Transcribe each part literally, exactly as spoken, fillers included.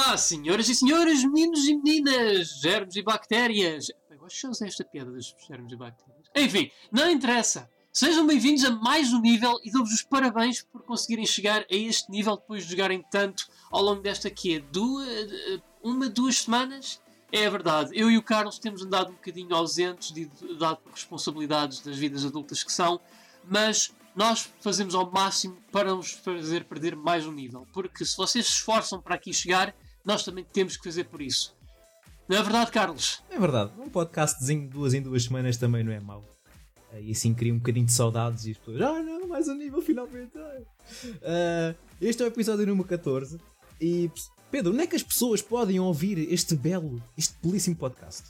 Olá, senhoras e senhores, meninos e meninas, germes e bactérias. Eu gosto de usar esta piada dos germes e bactérias. Enfim, não interessa. Sejam bem-vindos a mais um nível e dou-vos os parabéns por conseguirem chegar a este nível depois de jogarem tanto ao longo desta quê? Duas, uma, duas semanas? É verdade. Eu e o Carlos temos andado um bocadinho ausentes, dado por responsabilidades das vidas adultas que são, mas nós fazemos ao máximo para nos fazer perder mais um nível. Porque se vocês se esforçam para aqui chegar, nós também temos que fazer por isso. Não é verdade, Carlos? É verdade. Um podcastzinho de duas em duas semanas também não é mau. E assim cria um bocadinho de saudades e as pessoas... Ah não, mais um nível finalmente. Uh, este é o episódio número catorze. E Pedro, onde é que as pessoas podem ouvir este belo, este belíssimo podcast?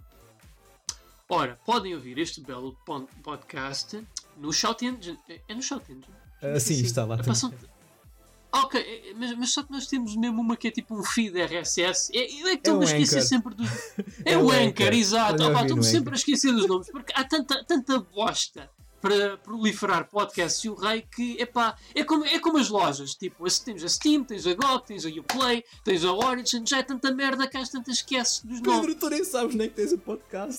Ora, podem ouvir este belo podcast no Shout Engine. É no Shout Engine? Uh, sim, está lá. Passam... Ok, mas, mas só que nós temos mesmo uma que é tipo um feed R S S. É, eu é que estou-me é a esquecer Anchor. sempre dos. É, é o Anchor, Anchor. exato. Oh, estou-me sempre a esquecer dos nomes porque há tanta, tanta bosta para proliferar podcasts e o rei que epá, é, como, é como as lojas. Tipo, tens a Steam, tens a G O G, tens a Uplay, tens a Origin. Já é tanta merda que às tantas esqueces dos Pedro, nomes. Pedro, tu nem sabes nem que tens o podcast.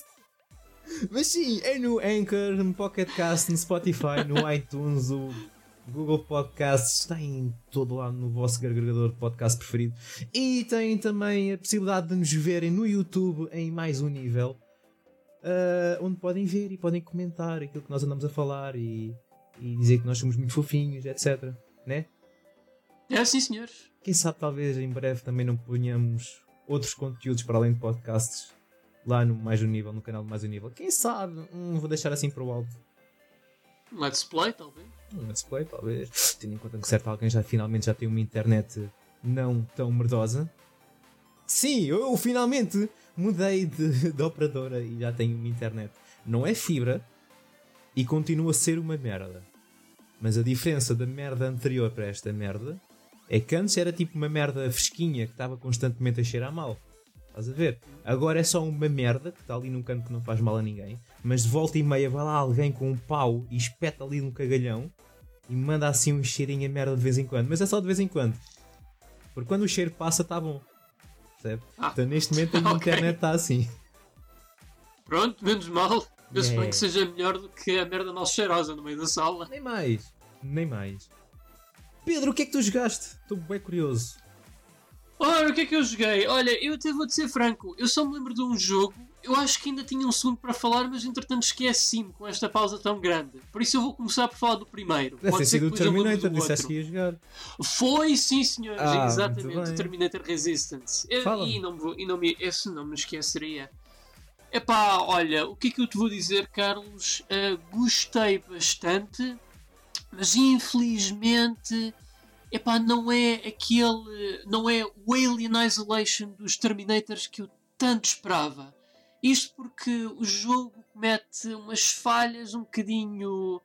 Mas sim, é no Anchor, no Pocket Cast, no Spotify, no iTunes, o Google Podcasts, está em todo lado no vosso agregador de podcast preferido. E tem também a possibilidade de nos verem no YouTube em mais um nível, uh, onde podem ver e podem comentar aquilo que nós andamos a falar e, e dizer que nós somos muito fofinhos, etcétera. Né? É sim, senhores. Quem sabe talvez em breve também não ponhamos outros conteúdos para além de podcasts lá no Mais Um Nível, no canal do Mais Um Nível. Quem sabe? Hum, vou deixar assim para o alto. Um Let's Play, talvez. Um Let's Play, talvez. Tendo em conta que certo alguém já finalmente já tem uma internet não tão merdosa. Sim, eu finalmente mudei de, de operadora e já tenho uma internet. Não é fibra e continua a ser uma merda. Mas a diferença da merda anterior para esta merda é que antes era tipo uma merda fresquinha que estava constantemente a cheirar mal. Estás a ver? Agora é só uma merda que está ali num canto que não faz mal a ninguém, mas de volta e meia vai lá alguém com um pau e espeta ali num cagalhão e manda assim um cheirinho a merda de vez em quando. Mas é só de vez em quando, porque quando o cheiro passa está bom. Percebe? Ah, então neste momento a minha okay. internet está assim. Pronto, menos mal. Eu yeah. suponho que seja melhor do que a merda mal cheirosa no meio da sala. Nem mais, nem mais. Pedro, o que é que tu jogaste? Estou bem curioso. Ora, o que é que eu joguei? Olha, eu até vou-te ser franco, eu só me lembro de um jogo, eu acho que ainda tinha um segundo para falar, mas entretanto esqueci-me com esta pausa tão grande. Por isso eu vou começar por falar do primeiro. Deve ter sido o Terminator, disseste que ia jogar. Foi, sim senhor, ah, exatamente, o Terminator Resistance. Eu, e não, vou, e não me, esse não me esqueceria. Epá, olha, o que é que eu te vou dizer, Carlos? Uh, gostei bastante, mas infelizmente... Epá, não é aquele... Não é o Alien Isolation dos Terminators que eu tanto esperava. Isto porque o jogo comete umas falhas um bocadinho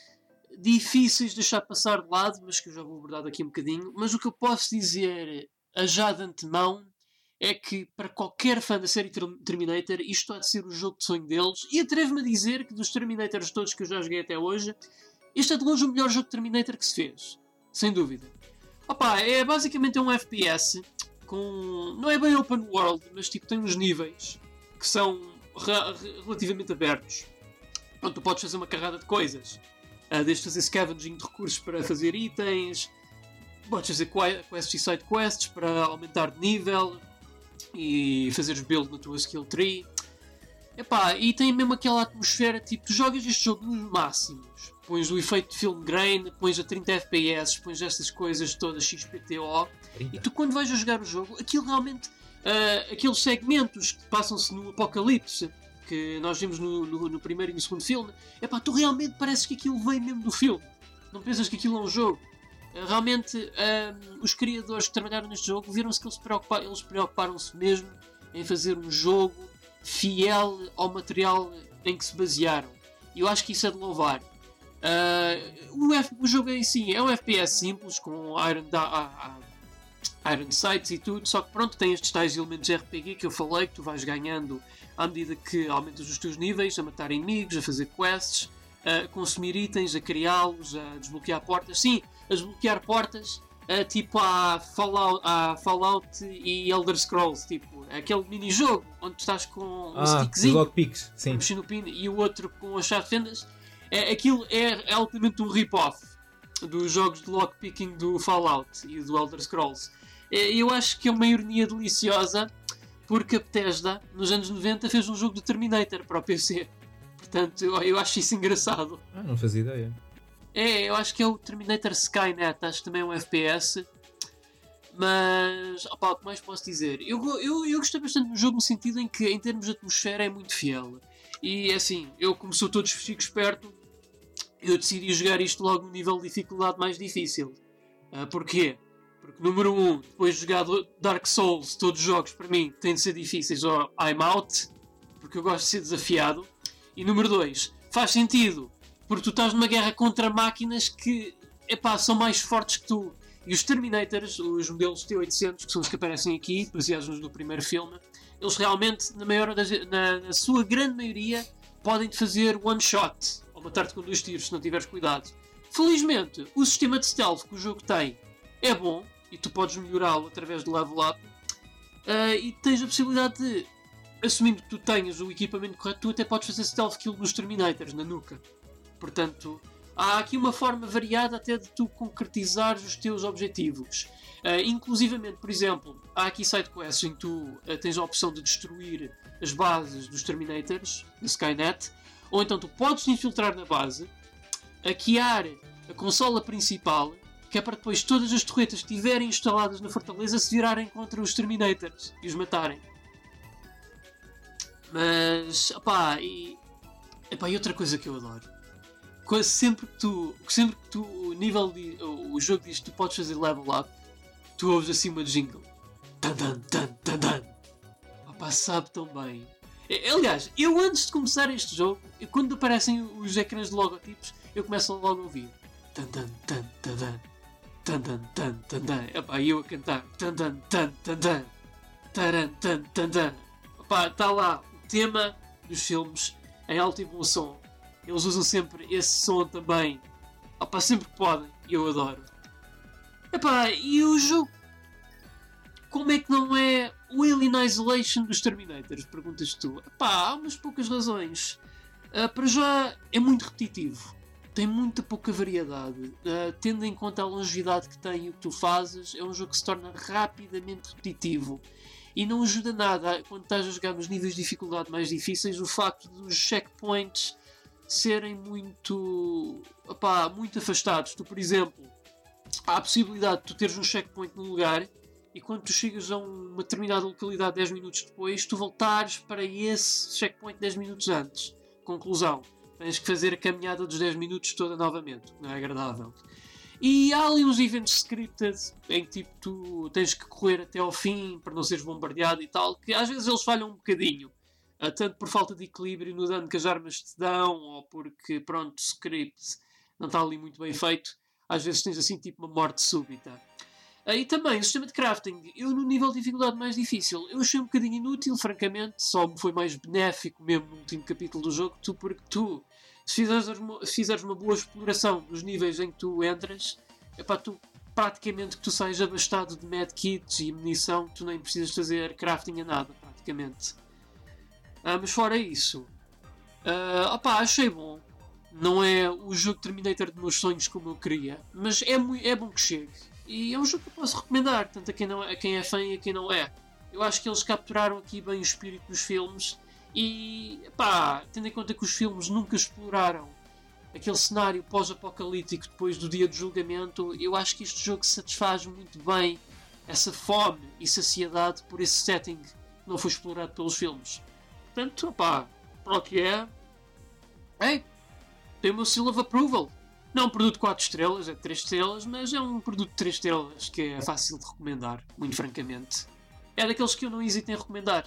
difíceis de deixar passar de lado, mas que eu já vou abordar daqui um bocadinho. Mas o que eu posso dizer a já de antemão é que para qualquer fã da série Terminator isto há de ser o jogo de sonho deles. E atrevo-me a dizer que dos Terminators todos que eu já joguei até hoje, este é de longe o melhor jogo de Terminator que se fez. Sem dúvida. Opa, é basicamente um F P S com... Não é bem open world, mas tipo tem uns níveis que são re- relativamente abertos. Onde tu podes fazer uma carrada de coisas. Uh, desde fazer scavenging de recursos para fazer itens. Podes fazer quests e side quests para aumentar de nível. E fazeres build na tua skill tree. Epá, e tem mesmo aquela atmosfera, tipo, tu jogas este jogo nos máximos. Pões o efeito de film grain, pões a trinta F P S, pões estas coisas todas X P T O. trinta. E tu quando vais a jogar o jogo, aquilo realmente, uh, aqueles segmentos que passam-se no Apocalipse, que nós vimos no, no, no primeiro e no segundo filme, epá, tu realmente parece que aquilo vem mesmo do filme. Não pensas que aquilo é um jogo. Uh, realmente, uh, os criadores que trabalharam neste jogo viram-se que eles, preocupa- eles preocuparam-se mesmo em fazer um jogo fiel ao material em que se basearam. E eu acho que isso é de louvar. Uh, o, F- o jogo em si é um F P S simples, com Iron, da- Iron Sights e tudo, só que pronto, tem estes tais elementos de R P G que eu falei, que tu vais ganhando à medida que aumentas os teus níveis, a matar inimigos, a fazer quests, a consumir itens, a criá-los, a desbloquear portas. Sim, a desbloquear portas uh, tipo a Fallout, a Fallout e Elder Scrolls, tipo aquele mini-jogo onde tu estás com um ah, stickzinho lockpicks, sim. no pin, e o outro com as chave de fendas. É, aquilo é, é altamente um rip-off dos jogos de lockpicking do Fallout e do Elder Scrolls. Eu acho que é uma ironia deliciosa, porque a Bethesda, nos anos noventa, fez um jogo do Terminator para o P C. Portanto, eu, eu acho isso engraçado. Ah, não fazia ideia. É, eu acho que é o Terminator Skynet, acho que também é um F P S. Mas, opa, o que mais posso dizer? Eu, eu, eu gostei bastante do jogo no sentido em que, em termos de atmosfera, é muito fiel. E, assim, eu como sou todo fico esperto, eu decidi jogar isto logo no nível de dificuldade mais difícil. Uh, porquê? Porque, número um, depois de jogar Dark Souls, todos os jogos, para mim, têm de ser difíceis ou I'm out, porque eu gosto de ser desafiado. E número dois, faz sentido, porque tu estás numa guerra contra máquinas que, epá, são mais fortes que tu. E os Terminators, os modelos T oitocentos, que são os que aparecem aqui, baseados no primeiro filme, eles realmente, na, maior das, na, na sua grande maioria, podem-te fazer one shot, ou matar-te com dois tiros, se não tiveres cuidado. Felizmente, o sistema de stealth que o jogo tem é bom, e tu podes melhorá-lo através do level up, uh, e tens a possibilidade de, assumindo que tu tenhas o equipamento correto, tu até podes fazer stealth kill nos Terminators, na nuca. Portanto, há aqui uma forma variada até de tu concretizares os teus objetivos. Uh, inclusivamente, por exemplo, há aqui sidequests em que tu uh, tens a opção de destruir as bases dos Terminators, da Skynet, ou então tu podes te infiltrar na base, hackear a consola principal, que é para depois todas as torretas que estiverem instaladas na fortaleza se virarem contra os Terminators e os matarem. Mas, opá, e, epá, e outra coisa que eu adoro. Sempre que tu, sempre que tu o nível de, o, o jogo diz que tu podes fazer level up, tu ouves assim uma jingle. Tan, tan, tan, tan, tan. Opá, sabe tão bem. Aliás, eu antes de começar este jogo, quando aparecem os ecrãs de logotipos, eu começo logo a ouvir. Tan, tan, tan, tan, tan. Tan, tan, tan, tan, tan. Epá, e eu a cantar. Tan, tan, tan, tan, tan. Taran, tan, tan, tan. Epá, está lá o tema dos filmes em alto e bom som. Eles usam sempre esse som também. Epá, sempre que podem. E eu adoro. Epá, e o jogo... Como é que não é o Alien Isolation dos Terminators? Perguntas tu. Epá, há umas poucas razões. Uh, para já, é muito repetitivo. Tem muita pouca variedade. Uh, tendo em conta a longevidade que tem e o que tu fazes, é um jogo que se torna rapidamente repetitivo. E não ajuda nada, quando estás a jogar nos níveis de dificuldade mais difíceis, o facto dos checkpoints serem muito, opá, muito afastados. Tu, por exemplo, há a possibilidade de tu teres um checkpoint num lugar e quando tu chegas a uma determinada localidade dez minutos depois, tu voltares para esse checkpoint dez minutos antes. Conclusão. Tens que fazer a caminhada dos dez minutos toda novamente. Não é agradável. E há ali uns eventos scripted em que tipo, tu tens que correr até ao fim para não seres bombardeado e tal, que às vezes eles falham um bocadinho. Uh, tanto por falta de equilíbrio no dano que as armas te dão, ou porque, pronto, o script não está ali muito bem feito. Às vezes tens assim tipo uma morte súbita. Uh, e também o sistema de crafting. Eu no nível de dificuldade mais difícil, eu achei um bocadinho inútil, francamente. Só me foi mais benéfico mesmo no último capítulo do jogo, tu, porque tu... Se fizeres, uma, se fizeres uma boa exploração dos níveis em que tu entras, epá, tu praticamente que tu sais abastado de medkits e munição, tu nem precisas fazer crafting a nada, praticamente. Ah, mas fora isso, ah, opá, achei bom. Não é o jogo Terminator de meus sonhos como eu queria, mas é, muito, é bom que chegue. E é um jogo que eu posso recomendar, tanto a quem, não, a quem é fã e a quem não é. Eu acho que eles capturaram aqui bem o espírito dos filmes. E, pá, tendo em conta que os filmes nunca exploraram aquele cenário pós-apocalíptico depois do dia do julgamento, eu acho que este jogo satisfaz muito bem essa fome e saciedade por esse setting que não foi explorado pelos filmes. Portanto, pá, para o que é, é, tem o meu seal of approval. Não é um produto de quatro estrelas, é de três estrelas, mas é um produto de três estrelas que é fácil de recomendar, muito francamente. É daqueles que eu não hesito em recomendar.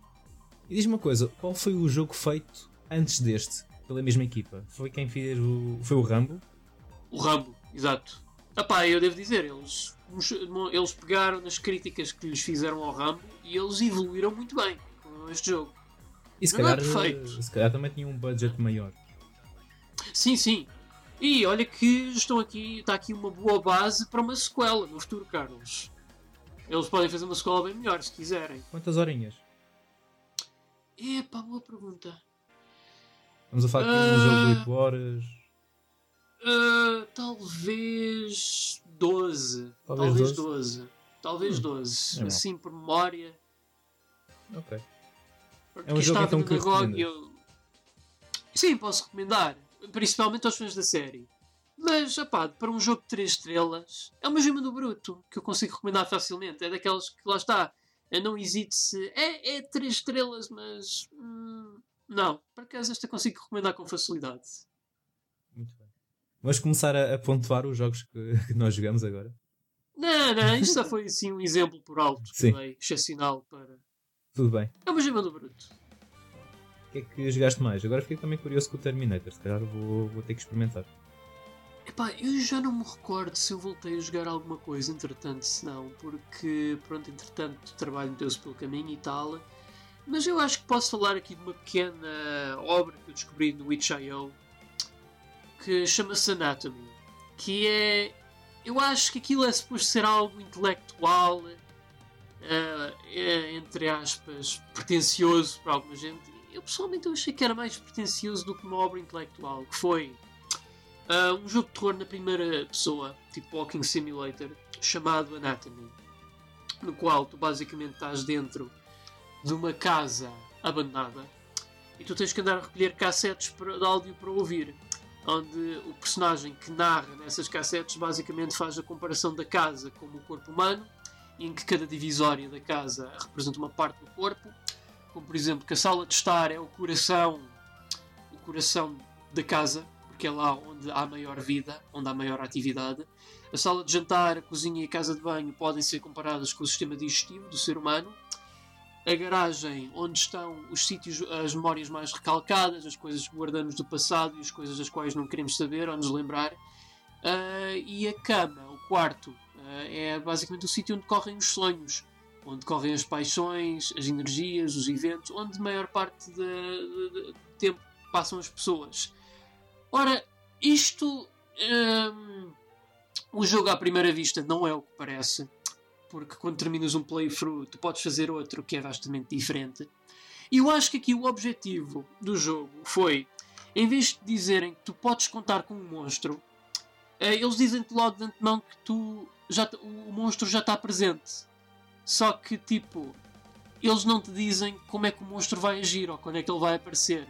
E diz-me uma coisa, qual foi o jogo feito antes deste, pela mesma equipa? Foi quem fez o... foi o Rambo? O Rambo, exato. Epá, eu devo dizer, eles, eles pegaram nas críticas que lhes fizeram ao Rambo e eles evoluíram muito bem com este jogo. E se calhar, é se calhar também tinha um budget maior. Sim, sim. E olha que estão aqui, está aqui uma boa base para uma sequela no futuro, Carlos. Eles podem fazer uma sequela bem melhor, se quiserem. Quantas horinhas? Epá, boa pergunta. Vamos a falar aqui uh, um jogo de oito horas. Uh, talvez doze. Talvez, talvez doze. Talvez hum, doze. É assim, por memória. Ok. Porque é um jogo então que R O G eu... Sim, posso recomendar. Principalmente aos fãs da série. Mas, opá, para um jogo de três estrelas, é uma gema do bruto, que eu consigo recomendar facilmente. É daquelas que, lá está, eu não hesito se... É, é três estrelas, mas... Hum, não, por acaso esta consigo recomendar com facilidade. Muito bem. Vamos começar a, a pontuar os jogos que, que nós jogamos agora? Não, não, isto só foi assim um exemplo por alto, que foi excepcional para... Tudo bem. É uma gema do bruto. O que é que jogaste mais? Agora fiquei também curioso com o Terminator, se calhar vou, vou ter que experimentar. Epá, eu já não me recordo se eu voltei a jogar alguma coisa, entretanto, se não, porque, pronto, entretanto, o trabalho meteu-se pelo caminho e tal, mas eu acho que posso falar aqui de uma pequena obra que eu descobri no itch ponto i o, que chama-se Anatomy, que é, eu acho que aquilo é suposto ser algo intelectual, uh, é, entre aspas, pretencioso para alguma gente. Eu pessoalmente eu achei que era mais pretencioso do que uma obra intelectual, que foi... Uh, um jogo de terror na primeira pessoa, tipo Walking Simulator, chamado Anatomy, no qual tu basicamente estás dentro de uma casa abandonada e tu tens que andar a recolher cassetes para, de áudio para ouvir, onde o personagem que narra nessas cassetes basicamente faz a comparação da casa com o corpo humano, em que cada divisória da casa representa uma parte do corpo, como por exemplo que a sala de estar é o coração, o coração da casa, que é lá onde há maior vida, onde há maior atividade. A sala de jantar, a cozinha e a casa de banho podem ser comparadas com o sistema digestivo do ser humano. A garagem, onde estão os sítios, as memórias mais recalcadas, as coisas que guardamos do passado e as coisas das quais não queremos saber ou nos lembrar. Uh, e a cama, o quarto, uh, é basicamente o sítio onde correm os sonhos, onde correm as paixões, as energias, os eventos, onde a maior parte do tempo passam as pessoas. Ora, isto, hum, o jogo à primeira vista não é o que parece, porque quando terminas um playthrough tu podes fazer outro que é vastamente diferente. E eu acho que aqui o objetivo do jogo foi, em vez de dizerem que tu podes contar com um monstro, eles dizem-te logo de antemão que tu já, o monstro já está presente. Só que, tipo, eles não te dizem como é que o monstro vai agir ou quando é que ele vai aparecer.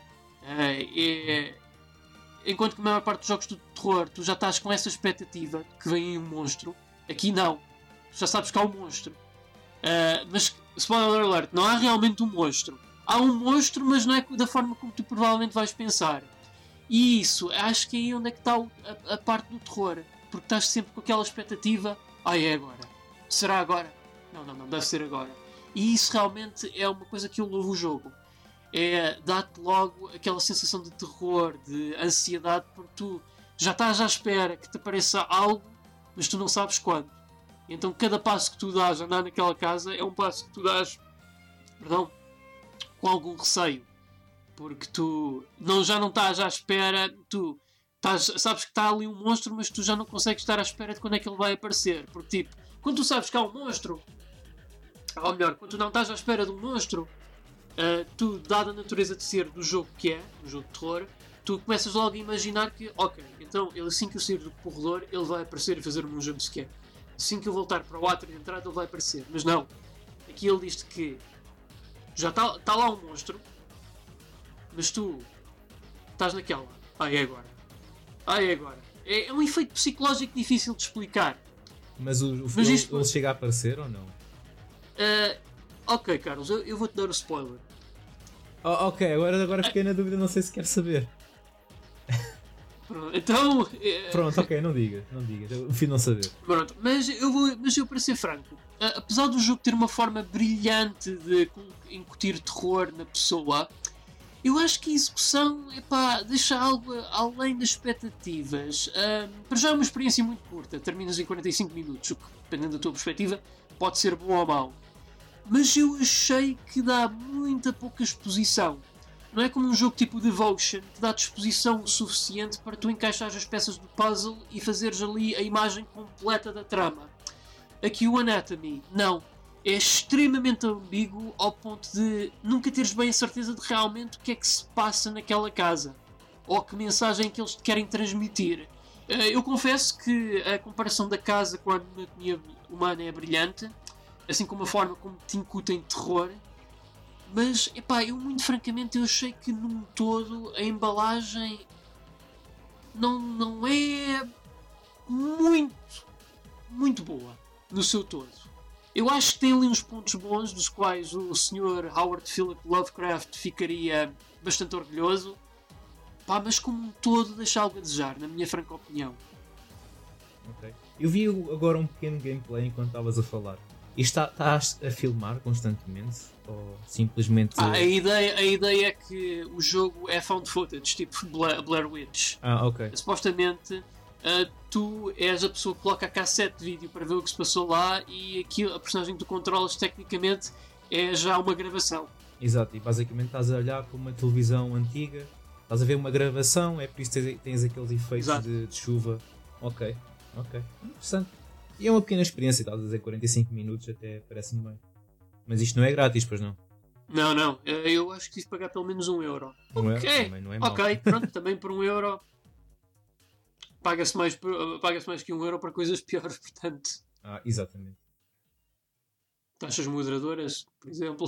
É... Enquanto que a maior parte dos jogos de terror tu já estás com essa expectativa que vem aí um monstro, aqui não. Tu já sabes que há um monstro. Uh, mas, spoiler alert, não há realmente um monstro. Há um monstro, mas não é da forma como tu provavelmente vais pensar. E isso, acho que é aí onde é que está a, a parte do terror. Porque estás sempre com aquela expectativa. Ah, é agora. Será agora? Não, não, não, deve ser agora. E isso realmente é uma coisa que eu louvo o jogo. É dar-te logo aquela sensação de terror, de ansiedade, porque tu já estás à espera que te apareça algo, mas tu não sabes quando. Então cada passo que tu dás a andar naquela casa é um passo que tu dás, perdão, com algum receio. Porque tu não, já não estás à espera, tu estás, sabes que está ali um monstro, mas tu já não consegues estar à espera de quando é que ele vai aparecer. Porque tipo, quando tu sabes que há um monstro, ou melhor, quando tu não estás à espera de um monstro, Uh, tu, dada a natureza de ser do jogo que é, do jogo de terror, tu começas logo a imaginar que, ok, então ele, assim que eu sair do corredor, ele vai aparecer e fazer-me um jumpscare. Assim que eu voltar para o átrio de entrada, ele vai aparecer. Mas não. Aqui ele diz-te que já está tá lá um monstro, mas tu estás naquela. Ah, é agora. Ah, é agora. É, é um efeito psicológico difícil de explicar. Mas o, o mas isto... ele chega a aparecer ou não? Uh, ok, Carlos, eu, eu vou-te dar o spoiler. Oh, ok, agora, agora fiquei na dúvida, não sei se quer saber. Pronto, então... É... Pronto, ok, não digas, não digas, eu prefiro não saber. Pronto, mas eu, vou, mas eu para ser franco, apesar do jogo ter uma forma brilhante de incutir terror na pessoa, eu acho que a execução, epá, deixa algo além das expectativas. Um, para já é uma experiência muito curta, terminas em quarenta e cinco minutos, o que, dependendo da tua perspectiva, pode ser bom ou mau. Mas eu achei que dá muita pouca exposição. não é como um jogo tipo Devotion que dá disposição o suficiente para tu encaixares as peças do puzzle e fazeres ali a imagem completa da trama. Aqui o Anatomy, não. É extremamente ambíguo ao ponto de nunca teres bem a certeza de realmente o que é que se passa naquela casa. Ou que mensagem que eles te querem transmitir. Eu confesso que a comparação da casa com a anatomia humana é brilhante, assim como a forma como te incutem terror, mas, epá, eu muito francamente eu achei que num todo a embalagem não, não é muito, muito boa no seu todo. Eu acho que tem ali uns pontos bons dos quais o senhor Howard Philip Lovecraft ficaria bastante orgulhoso, pá, mas como um todo deixa algo a desejar, na minha franca opinião. Ok. Eu vi agora um pequeno gameplay enquanto estavas a falar. E está, estás a filmar constantemente? Ou simplesmente... Ah, a ideia, a ideia é que o jogo é found footage, tipo Blair, Blair Witch. Ah, ok. Supostamente, uh, tu és a pessoa que coloca a cassete de vídeo para ver o que se passou lá e aquilo, a personagem que tu controlas tecnicamente é já uma gravação. Exato, e basicamente estás a olhar para uma televisão antiga, estás a ver uma gravação, é por isso que tens, tens aqueles efeitos de, de chuva. Ok, ok. Interessante. E é uma pequena experiência, estás a dizer quarenta e cinco minutos, até parece-me bem. Mas isto não é grátis, pois não? Não, não. Eu acho que tive de pagar pelo menos um euro. Um ok, euro? Também não é mal. Ok, pronto, também por um euro paga-se mais, paga-se mais que um euro para coisas piores, portanto. Ah, exatamente. Taxas moderadoras, por exemplo.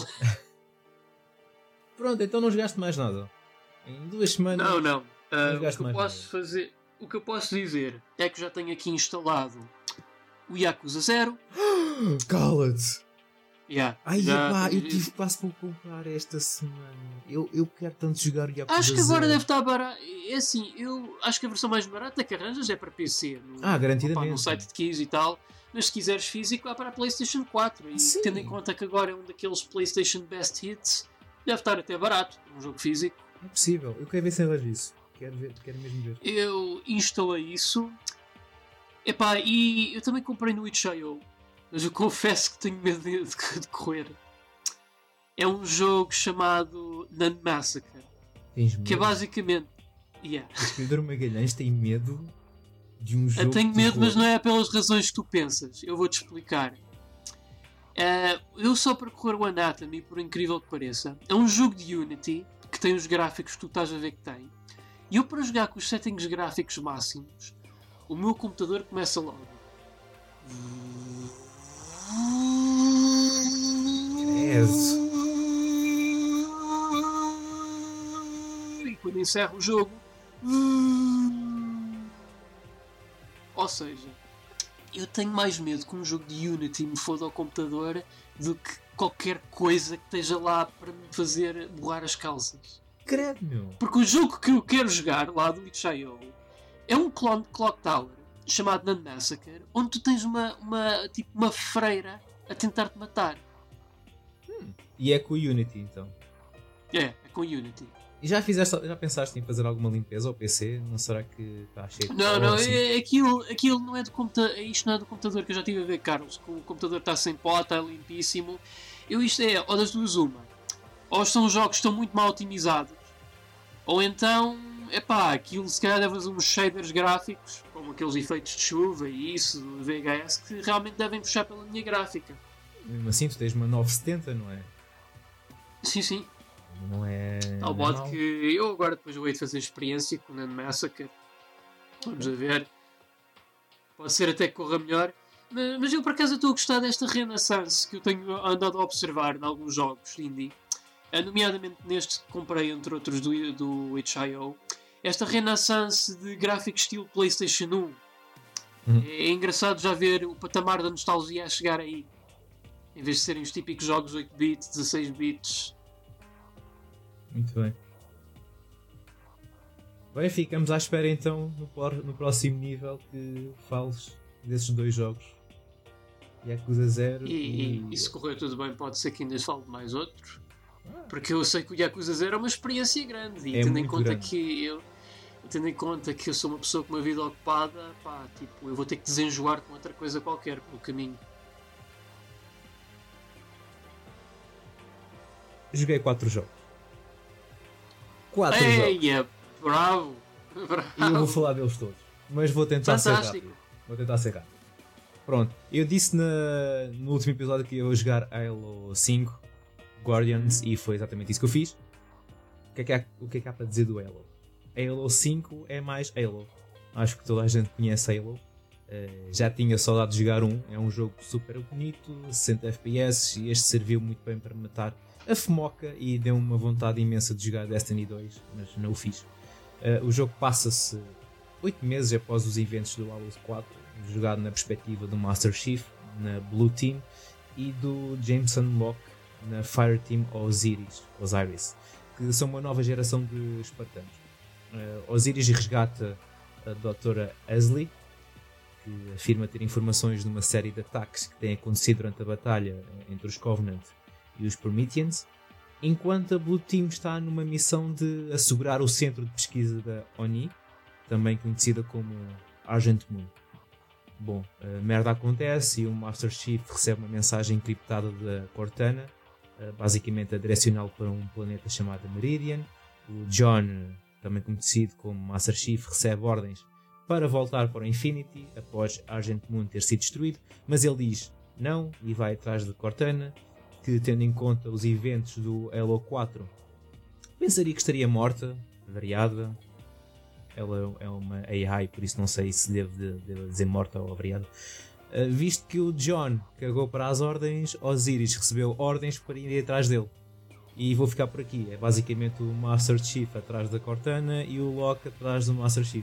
Pronto, então não jogaste mais nada? Em duas semanas? Não, não. não uh, o que eu posso nada. fazer, o que eu posso dizer é que já tenho aqui instalado o Yakuza Zero. Cala-te! Yeah, Ai, já, epá, eu tive quase para comprar esta semana. Eu, eu quero tanto jogar o Yakuza Acho que agora Zero. deve estar barato. É assim, eu acho que a versão mais barata que arranjas é para P C. No, ah, garantidamente. Opa, no site de keys e tal. Mas se quiseres físico, é para a PlayStation quatro. E Sim. tendo em conta que agora é um daqueles PlayStation Best Hits, deve estar até barato. Um jogo físico. É possível. Eu quero ver se arranjo isso. Quero, ver, quero mesmo ver. Eu instalei isso. Epá, e eu também comprei no itch ponto i o. Mas eu confesso que tenho medo de, de, de correr. É um jogo chamado Nun Massacre. Tens medo? Que é basicamente... Yeah. O Pedro Magalhães tem medo de um jogo. Eu tenho de medo, terror. mas não é pelas razões que tu pensas. Eu vou-te explicar. Uh, eu só percorrer o Anatomy, por incrível que pareça. É um jogo de Unity, que tem os gráficos que tu estás a ver que tem. E eu, para jogar com os settings gráficos máximos, o meu computador começa logo. Credo. E quando encerro o jogo... Ou seja, eu tenho mais medo que um jogo de Unity me foda ao computador do que qualquer coisa que esteja lá para me fazer borrar as calças. Credo, meu. Porque o jogo que eu quero jogar lá do itch ponto i o é um clone de Clock Tower chamado Nun Massacre, onde tu tens uma, uma, tipo, uma freira a tentar-te matar. Hum. E é com o Unity, então? É, é com Unity. E já fizeste, já pensaste em fazer alguma limpeza ao P C? Não será que está cheio de Não, não, assim? é, aquilo, aquilo não é do computador, isto não é do computador que eu já estive a ver, Carlos, que o computador está sem pó, está limpíssimo. Eu isto é, ou das duas uma, ou são jogos que estão muito mal otimizados, ou então, epá, aquilo se calhar deve fazer uns shaders gráficos, como aqueles efeitos de chuva e isso, do V H S, que realmente devem puxar pela linha gráfica. Mesmo assim, tu tens uma novecentos e setenta, não é? Sim, sim. Não é. Tal não é modo mau. que eu agora depois eu hei de fazer experiência com o Nun Massacre. Vamos a ver. Pode ser até que corra melhor. Mas, mas eu por acaso estou a gostar desta renaissance que eu tenho andado a observar em alguns jogos indie. Nomeadamente neste que comprei, entre outros, do, do itch ponto i o. Esta renaissance de gráficos estilo PlayStation um. Hum. É, é engraçado já ver o patamar da nostalgia a chegar aí. Em vez de serem os típicos jogos oito bits, dezasseis bits. Muito bem. Bem, ficamos à espera então no, por, no próximo nível que fales desses dois jogos. Yakuza Zero E, e... e, e se correr tudo bem, pode ser que ainda fale de mais outros. Porque eu sei que o Yakuza Zero é uma experiência grande. E É tendo em muito conta grande. que eu tendo em conta que eu sou uma pessoa com uma vida ocupada, pá, tipo, eu vou ter que desenjoar com outra coisa qualquer pelo caminho. Joguei quatro jogos. quatro Ei, jogos. É, bravo, bravo. E eu vou falar deles todos. Mas vou tentar Fantástico. ser rápido. Vou tentar ser rápido. Pronto, eu disse na, no último episódio que eu ia jogar Halo cinco Guardians e foi exatamente isso que eu fiz. O que é que há, o que é que há para dizer do Halo? Halo cinco é mais Halo. Acho que toda a gente conhece Halo. Uh, já tinha saudade de jogar um. É um jogo super bonito, sessenta F P S, e este serviu muito bem para matar a fomoca e deu-me uma vontade imensa de jogar Destiny dois, mas não o fiz. Uh, o jogo passa-se oito meses após os eventos do Halo quatro, jogado na perspectiva do Master Chief na Blue Team e do Jameson Locke na Fireteam Osiris, Osiris, que são uma nova geração de espartanos. Uh, Osiris resgata a doutora Asley, que afirma ter informações de uma série de ataques que têm acontecido durante a batalha entre os Covenant e os Prometheans, enquanto a Blue Team está numa missão de assegurar o centro de pesquisa da ONI, também conhecida como Argent Moon. Bom, a merda acontece e o Master Chief recebe uma mensagem encriptada da Cortana, basicamente a direcioná-lo para um planeta chamado Meridian. O John, também conhecido como Master Chief, recebe ordens para voltar para o Infinity após Argent Moon ter sido destruído, mas ele diz não e vai atrás de Cortana, que, tendo em conta os eventos do Halo quatro, pensaria que estaria morta, variada. Ela é uma A I, por isso não sei se devo, devo dizer morta ou variada. Uh, visto que o John cagou para as ordens, Osiris recebeu ordens para ir atrás dele. E vou ficar por aqui. É basicamente o Master Chief atrás da Cortana e o Locke atrás do Master Chief.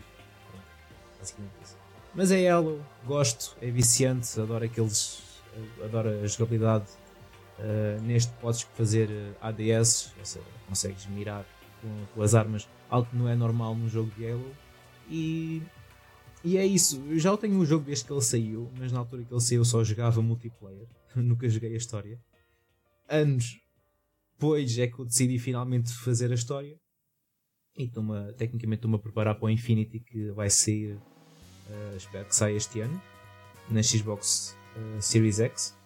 Mas é Halo, gosto, é viciante, adoro aqueles, adoro a jogabilidade. Uh, neste podes fazer A D S, ou seja, consegues mirar com, com as armas, algo que não é normal num jogo de Halo. E, e é isso, eu já tenho um jogo desde que ele saiu, mas na altura que ele saiu eu só jogava multiplayer, nunca joguei a história. Anos depois é que eu decidi finalmente fazer a história. E estou-me, tecnicamente estou-me a preparar para o Infinity, que vai sair, uh, espero que saia este ano, na Xbox uh, Series X.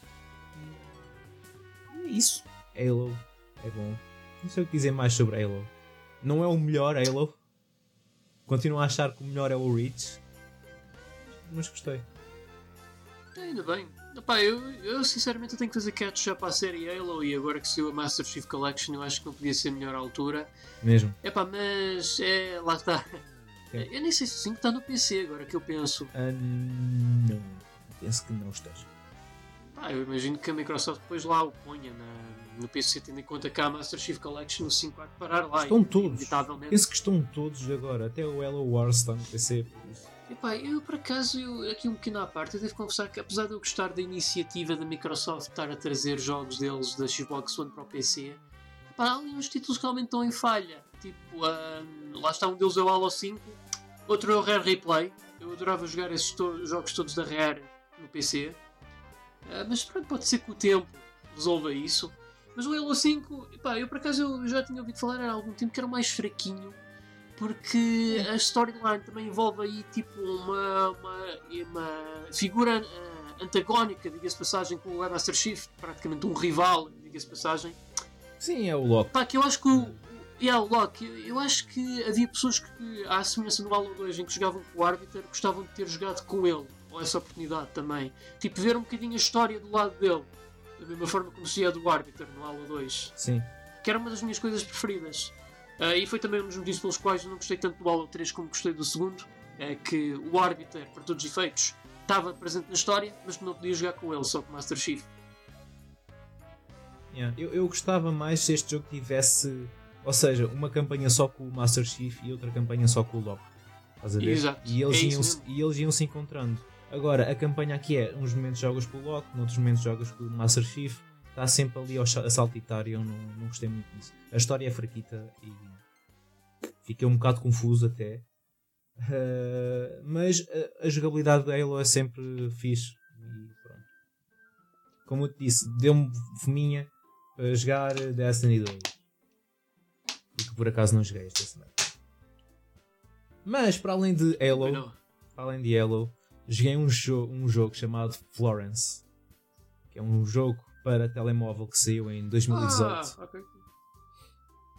E é isso. Halo é bom. Não sei o que dizer mais sobre Halo. Não é o melhor Halo. Continuo a achar que o melhor é o Reach. Mas gostei. Ainda bem. Epá, eu, eu sinceramente eu tenho que fazer catch-up à série Halo, e agora que saiu a Master Chief Collection eu acho que não podia ser melhor altura. Mesmo. Epá, mas é, lá está. É. Eu nem sei se o cinco está no P C agora que eu penso. Uh, não. Penso que não esteja. Pá, eu imagino que a Microsoft depois lá o ponha na, no P C, tendo em conta que a Master Chief Collection no cinco vai parar lá. Estão todos. Penso que estão todos agora. Até o Halo Wars está no P C. Por isso. Epá, eu por acaso, eu, aqui um pequeno à parte, eu devo confessar que apesar de eu gostar da iniciativa da Microsoft estar a trazer jogos deles da Xbox One para o P C, epá, há ali uns títulos que realmente estão em falha. Tipo, um, lá está um deles é o Halo cinco, outro é o Rare Replay. Eu adorava jogar esses to- jogos todos da Rare no P C. Uh, mas pronto, pode ser que o tempo resolva isso. Mas o Halo cinco, epá, eu por acaso eu já tinha ouvido falar há algum tempo que era mais fraquinho, porque a storyline também envolve aí tipo uma, uma, uma figura uh, antagónica, diga-se passagem, com o Master Chief, praticamente um rival, diga-se passagem. Sim, é o Locke. Pá, que eu acho que o, é o Locke, eu, eu acho que havia pessoas que, à semelhança no Halo dois em que jogavam com o Arbiter, gostavam de ter jogado com ele, ou essa oportunidade também. Tipo, ver um bocadinho a história do lado dele, da mesma forma como se é do Arbiter no Halo dois. Sim. Que era uma das minhas coisas preferidas. Uh, e foi também um dos motivos pelos quais eu não gostei tanto do Halo três como gostei do segundo. É que o Arbiter, para todos os efeitos, estava presente na história, mas que não podia jogar com ele, só com Master Chief. Yeah. Eu, eu gostava mais se este jogo tivesse, ou seja, uma campanha só com o Master Chief e outra campanha só com o Locke. Estás a ver? Exato. E eles, é iam, e eles iam se encontrando. Agora, a campanha aqui é, uns momentos jogas com o Locke, noutros momentos jogas com o Master Chief. Está sempre ali a saltitar e eu não, não gostei muito disso. A história é fraquita e fiquei um bocado confuso até. Uh, mas a, a jogabilidade da Halo é sempre fixe. E pronto. Como eu te disse, deu-me fominha para jogar Destiny dois. E que por acaso não joguei esta semana. Mas para além de Halo, para além de Halo, joguei um, jo- um jogo chamado Florence. Que é um jogo para telemóvel que saiu em dois mil e dezoito. Ah, okay.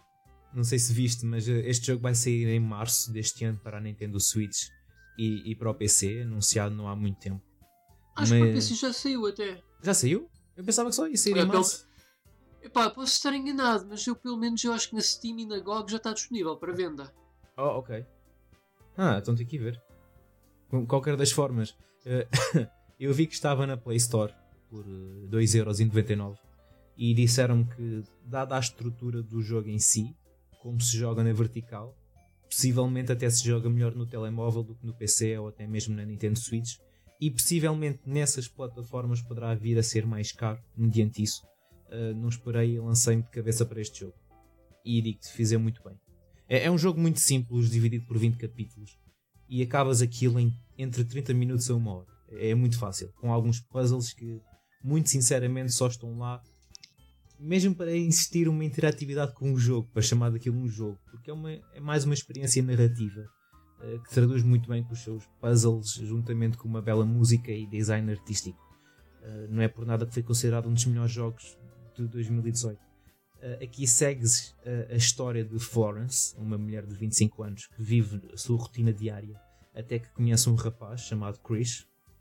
não sei se viste, mas este jogo vai sair em março deste ano para a Nintendo Switch e, e para o P C, anunciado não há muito tempo. Acho mas... que para o P C já saiu até. Já saiu? Eu pensava que só ia sair é, em março. Pelo... Epá, posso estar enganado, mas eu pelo menos eu acho que na Steam e na G O G já está disponível para venda. Oh, ok. Ah, então tem que ir ver. Com qualquer das formas, uh, eu vi que estava na Play Store por uh, dois euros e noventa e nove e disseram-me que, dada a estrutura do jogo em si, como se joga na vertical, possivelmente até se joga melhor no telemóvel do que no P C ou até mesmo na Nintendo Switch, e possivelmente nessas plataformas poderá vir a ser mais caro mediante isso. Uh, não esperei e lancei-me de cabeça para este jogo e digo-te, fizer muito bem. É, é um jogo muito simples, dividido por vinte capítulos, e acabas aquilo em entre trinta minutos a uma hora. É muito fácil, com alguns puzzles que muito sinceramente só estão lá mesmo para insistir uma interatividade com o jogo, para chamar daquilo um jogo, porque é, uma, é mais uma experiência narrativa uh, que traduz muito bem com os seus puzzles, juntamente com uma bela música e design artístico. Uh, não é por nada que foi considerado um dos melhores jogos de dois mil e dezoito. Uh, aqui segues uh, a história de Florence, uma mulher de vinte e cinco anos que vive a sua rotina diária até que conhece um rapaz chamado Chris,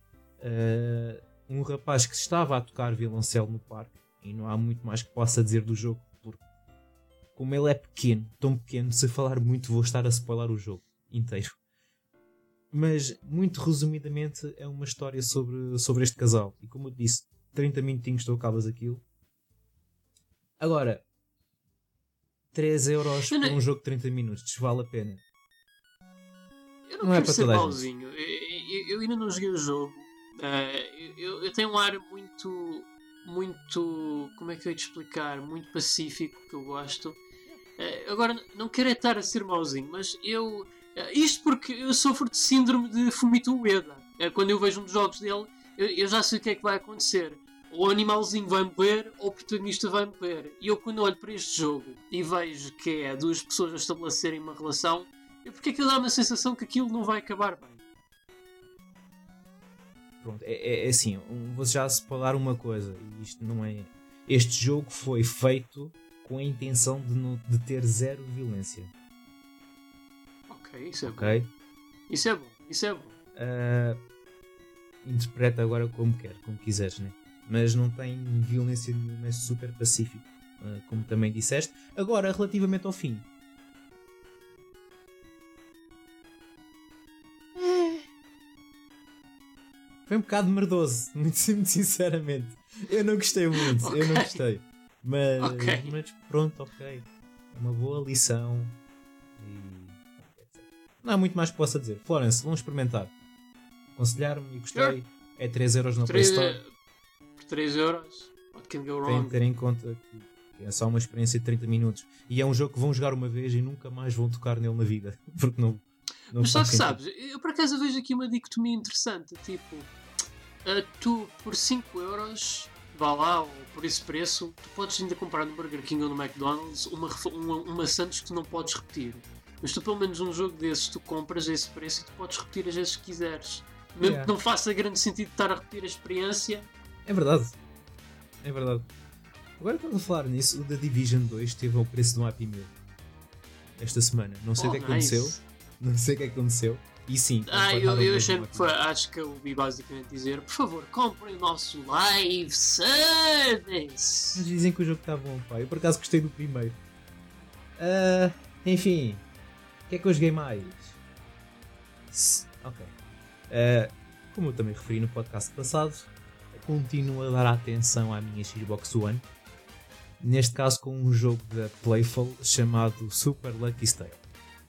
uh, um rapaz que estava a tocar violoncelo no parque, e não há muito mais que possa dizer do jogo, porque como ele é pequeno, tão pequeno, se falar muito vou estar a spoiler o jogo inteiro. Mas, muito resumidamente, é uma história sobre, sobre este casal. E como eu disse, trinta minutinhos tu acabas aquilo. Agora, três euros por um jogo de trinta minutos, vale a pena. Eu não, não quero é para ser mauzinho. Eu, eu, eu ainda não joguei o jogo. Uh, eu, eu tenho um ar muito... muito, como é que eu ia te explicar, muito pacífico, que eu gosto. Uh, agora, não quero é estar a ser mauzinho, mas eu, uh, isto porque eu sofro de síndrome de Fumito Ueda. Uh, quando eu vejo um dos jogos dele, eu, eu já sei o que é que vai acontecer. Ou o animalzinho vai morrer, ou o protagonista vai morrer. E eu, quando olho para este jogo e vejo que é duas pessoas a estabelecerem uma relação, é porque aquilo dá uma sensação que aquilo não vai acabar bem. Pronto, é, é, é assim, vou já spoiler uma coisa, isto não é... Este jogo foi feito com a intenção de, não, de ter zero violência. Ok, isso é okay? bom. Isso é bom, isso é bom. Uh, interpreta agora como quer, como quiseres, né? Mas não tem violência nenhuma, é super pacífico, uh, como também disseste. Agora, relativamente ao fim... Foi um bocado merdoso, muito, muito sinceramente. Eu não gostei muito, okay. eu não gostei. Mas, okay. mas pronto, ok. Uma boa lição. E... não há muito mais que possa dizer. Florence, vamos experimentar. Aconselhar-me e gostei. Sure. É três euros na Play Store. Por três euros, what can go wrong? Tem que ter em conta que é só uma experiência de trinta minutos. E é um jogo que vão jogar uma vez e nunca mais vão tocar nele na vida. Porque não... não mas só que sabes, eu por acaso vejo aqui uma dicotomia interessante. Tipo... Uh, tu por cinco euros, vá lá, ou por esse preço, tu podes ainda comprar no Burger King ou no McDonald's uma, uma, uma Santos que tu não podes repetir. Mas tu pelo menos um jogo desses tu compras a esse preço e tu podes repetir as vezes que quiseres. Mesmo yeah. que não faça grande sentido estar a repetir a experiência. É verdade. É verdade. Agora que estamos a falar nisso, o The Division dois teve ao preço de um Happy Meal esta semana. Não sei oh, o que é que nice. aconteceu. Não sei o que é que aconteceu. E sim, ah, eu, eu achei que foi, acho que eu ouvi basicamente dizer: por favor, comprem o nosso live service. Mas dizem que o jogo está bom, pá. Eu por acaso gostei do primeiro. Uh, enfim, o que é que eu joguei mais? Ok. Uh, como eu também referi no podcast passado, continuo a dar atenção à minha Xbox One. Neste caso com um jogo da Playful chamado Super Lucky's Tale.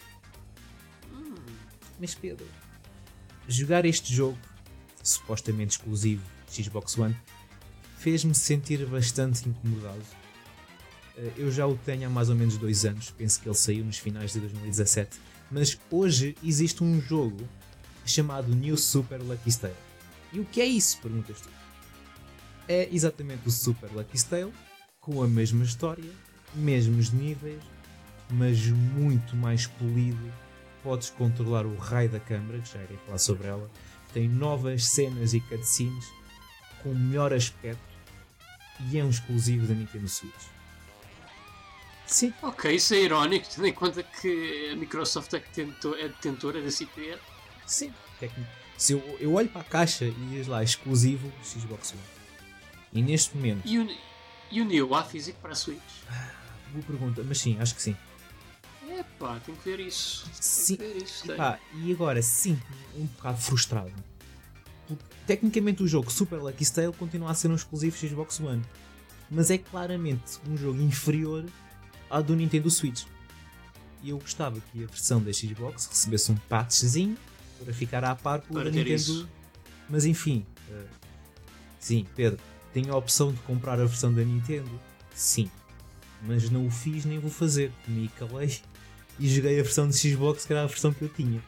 Mas Pedro, jogar este jogo, supostamente exclusivo de Xbox One, fez-me sentir bastante incomodado. Eu já o tenho há mais ou menos dois anos, penso que ele saiu nos finais de dois mil e dezassete, mas hoje existe um jogo chamado New Super Lucky's Tale. E o que é isso, perguntas tu? É exatamente o Super Lucky's Tale, com a mesma história, mesmos níveis, mas muito mais polido. Podes controlar o raio da câmara, que já irei falar sobre ela. Tem novas cenas e cutscenes com melhor aspecto e é um exclusivo da Nintendo Switch. Sim. Ok, isso é irónico, tendo em conta que a Microsoft é, que tentou, é detentora desse I P. Sim. Se eu, eu olho para a caixa e diz lá exclusivo Xbox One. E neste momento. E o, e o Neo há físico para a Switch? Boa pergunta, mas sim, acho que sim. É pá, tenho que ver isso. Sim. Tenho que ver isso, Epá, e agora sim, um bocado frustrado. Porque, tecnicamente o jogo Super Lucky Tale continua a ser um exclusivo Xbox One. Mas é claramente um jogo inferior ao do Nintendo Switch. E eu gostava que a versão da Xbox recebesse um patchzinho para ficar à par com o da Nintendo. Isso. Mas enfim, uh, sim, Pedro, tenho a opção de comprar a versão da Nintendo? Sim. Mas não o fiz nem vou fazer. Me calei e joguei a versão de Xbox, que era a versão que eu tinha.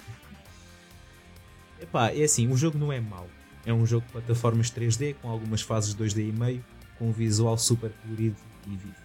Epá, é assim, o jogo não é mau. É um jogo de plataformas três D com algumas fases dois D e meio, com um visual super colorido e vivo.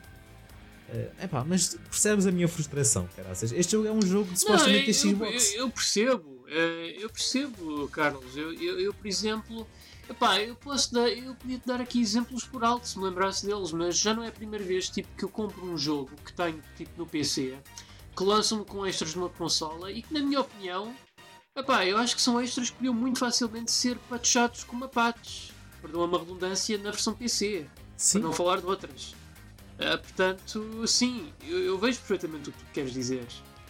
Uh, epá, mas percebes a minha frustração, caraças? Este jogo é um jogo de supostamente não, Xbox. Eu, eu percebo, eu percebo, Carlos. Eu, eu, eu por exemplo, epá, eu posso dar, eu podia te dar aqui exemplos por alto se me lembrasse deles, mas já não é a primeira vez tipo, que eu compro um jogo que tenho tipo, no P C, que lançam-me com extras numa consola e que, na minha opinião, epá, eu acho que são extras que podiam muito facilmente ser patchados com uma patch, perdão, uma redundância na versão P C, sim. para não falar de outras. Uh, portanto, sim, eu, eu vejo perfeitamente o que tu queres dizer.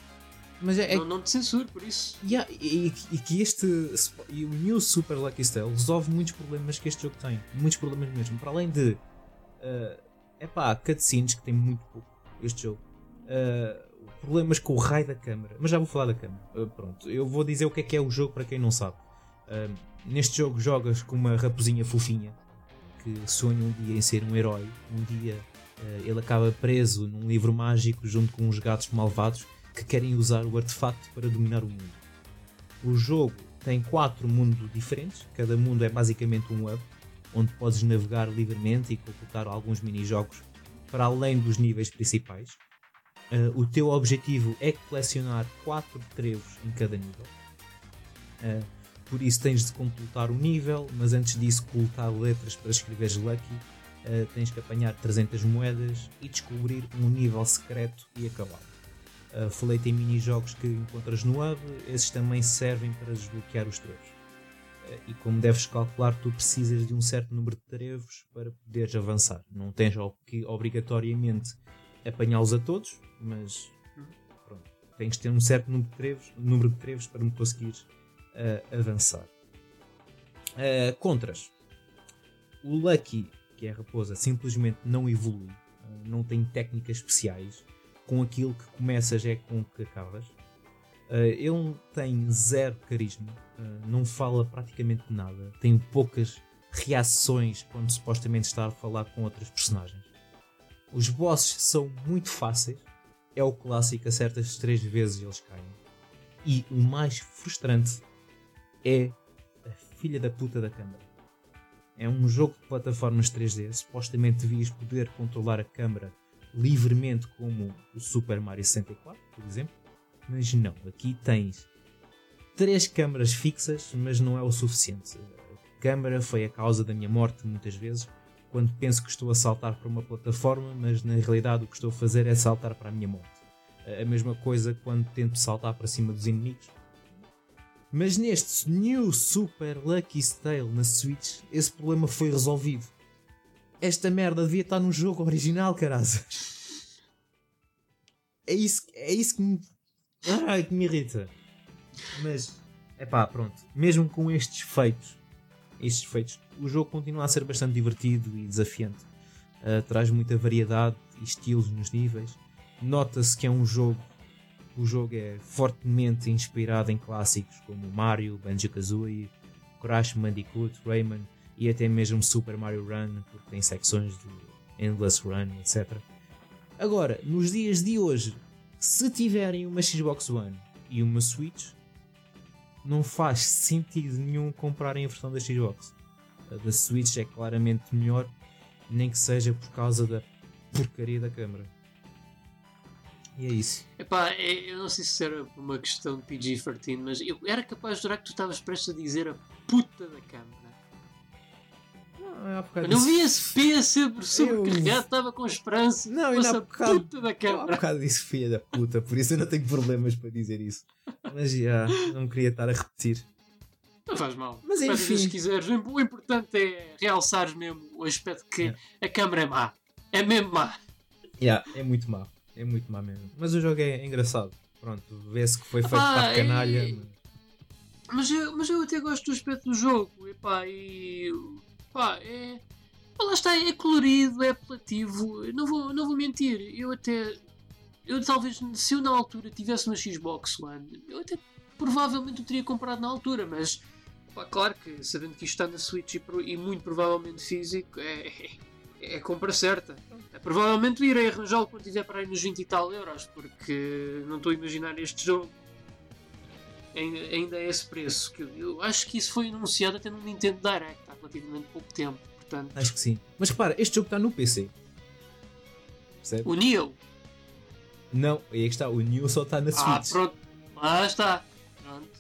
Mas é, não, não te censuro por isso. Yeah, e, e que este e o New Super Lucky Tale resolve muitos problemas que este jogo tem. Muitos problemas mesmo. Para além de uh, epá, cutscenes que tem muito pouco este jogo. Uh, problemas com o raio da câmara. Mas já vou falar da câmara. Uh, pronto, eu vou dizer o que é que é o jogo para quem não sabe. Uh, neste jogo jogas com uma raposinha fofinha que sonha um dia em ser um herói. Um dia uh, ele acaba preso num livro mágico junto com uns gatos malvados que querem usar o artefato para dominar o mundo. O jogo tem quatro mundos diferentes, cada mundo é basicamente um hub, onde podes navegar livremente e completar alguns mini-jogos para além dos níveis principais. Uh, o teu objetivo é colecionar quatro trevos em cada nível. Uh, por isso tens de completar o nível, mas antes disso coletar letras para escreveres Lucky, uh, tens que apanhar trezentas moedas e descobrir um nível secreto e acabá-lo. Uh, falei tem mini-jogos que encontras no hub, esses também servem para desbloquear os trevos. Uh, e como deves calcular, tu precisas de um certo número de trevos para poderes avançar. Não tens que obrigatoriamente apanhá-los a todos, mas pronto, tens de ter um certo número de trevos, número de trevos para me conseguir uh, avançar. Uh, contras. O Lucky, que é a raposa, simplesmente não evolui, uh, não tem técnicas especiais. Com aquilo que começas é com o que acabas. Uh, ele tem zero carisma, uh, não fala praticamente nada, tem poucas reações quando supostamente está a falar com outros personagens. Os bosses são muito fáceis, é o clássico, acertas três vezes e eles caem. E o mais frustrante é a filha da puta da câmara. É um jogo de plataformas três D, supostamente devias poder controlar a câmara livremente como o Super Mario sessenta e quatro, por exemplo, mas não, aqui tens três câmaras fixas, mas não é o suficiente. A câmara foi a causa da minha morte muitas vezes, quando penso que estou a saltar para uma plataforma, mas na realidade o que estou a fazer é saltar para a minha morte. A mesma coisa quando tento saltar para cima dos inimigos. Mas neste New Super Lucky Tale na Switch, esse problema foi resolvido. Esta merda devia estar no jogo original, carazas. É isso, é isso que me... Ai, que me irrita. Mas, é pá, pronto. Mesmo com estes feitos, estes feitos, o jogo continua a ser bastante divertido e desafiante. Uh, traz muita variedade e estilos nos níveis. Nota-se que é um jogo... O jogo é fortemente inspirado em clássicos como Mario, Banjo-Kazooie, Crash Bandicoot, Rayman e até mesmo Super Mario Run, porque tem secções de Endless Run, etcétera. Agora, nos dias de hoje, se tiverem uma Xbox One e uma Switch, não faz sentido nenhum comprarem a versão da Xbox. A da Switch é claramente melhor, nem que seja por causa da porcaria da câmera. E é isso. Epá, eu não sei se era uma questão de P G quatorze, mas eu era capaz de jurar que tu estavas prestes a dizer a puta da câmera. há bocado Quando eu vi disse- esse P ser sobrecarregado, Eu- estava com esperança. Não, Fosse ainda há a bocado, puta da há câmara. bocado disse filha da puta, por isso eu não tenho problemas para dizer isso. Mas já, não queria estar a repetir. Não faz mal. Mas, Quantas enfim. vezes quiseres. O importante é realçares mesmo o aspecto que É. a câmara é má. É mesmo má. Já, é muito má. É muito má mesmo. Mas o jogo é engraçado. Pronto, vê-se que foi feito Ah, para a canalha. e- mas- Mas eu, mas eu até gosto do aspecto do jogo. E pá, e. Pá, é. Pá, lá está, é colorido, é apelativo. Eu Não vou, não vou mentir. Eu até. Eu talvez, se eu na altura tivesse uma Xbox One, eu até provavelmente o teria comprado na altura, mas. Pá, claro que sabendo que isto está na Switch e, pro- e muito provavelmente físico, é, é, é a compra certa. É, provavelmente irei arranjá-lo quando tiver para aí nos vinte e tal euros, porque não estou a imaginar este jogo ainda ainda a esse preço. Que eu, eu acho que isso foi anunciado até no Nintendo Direct há relativamente pouco tempo. Portanto, Acho que sim. Mas repara, este jogo está no P C. Percebe? o Neo. Não, aí é que está. O New só está na Ah, Switch. pronto. Lá está. Pronto.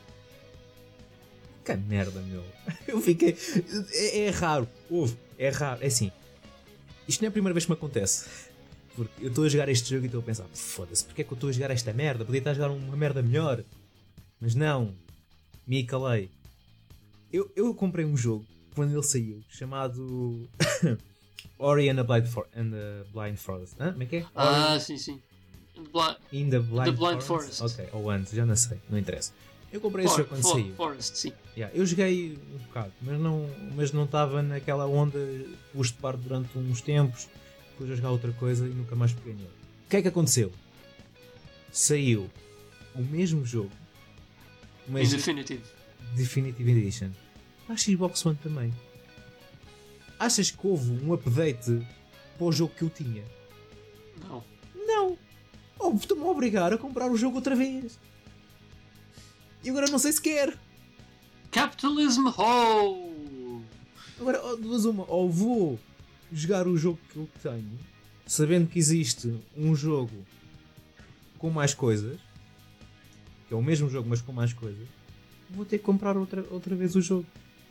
Que merda, meu. Eu fiquei. É, é raro. Ouve, é raro. É assim. Isto não é a primeira vez que me acontece. Porque eu estou a jogar este jogo e estou a pensar: foda-se, porque é que eu estou a jogar esta merda? Podia estar a jogar uma merda melhor. Mas não. Me calei. Eu, eu comprei um jogo quando ele saiu chamado Ori and the Blind, For- and the Blind Forest. Hã? Como é que é? Ah, Ori sim, sim. Bla- in the Blind, The Blind Forest. Ok, ou antes, já não sei, não interessa. Eu comprei esse For- jogo quando For- saiu. Forest, sim. Yeah, eu joguei um bocado, mas não mas não estava naquela onda, pus de parte durante uns tempos, depois a jogar outra coisa e nunca mais peguei nele. O que é que aconteceu? Saiu o mesmo jogo, mas In Definitive. Definitive Edition, para a Xbox One também. Achas que houve um update para o jogo que eu tinha? Não. Não! Oh, estou-me a obrigar a comprar o jogo outra vez. E agora não sei se quer. Capitalism Ho! Agora, ó, duas uma, ou vou jogar o jogo que eu tenho, sabendo que existe um jogo com mais coisas, que é o mesmo jogo, mas com mais coisas, vou ter que comprar outra, outra vez o jogo.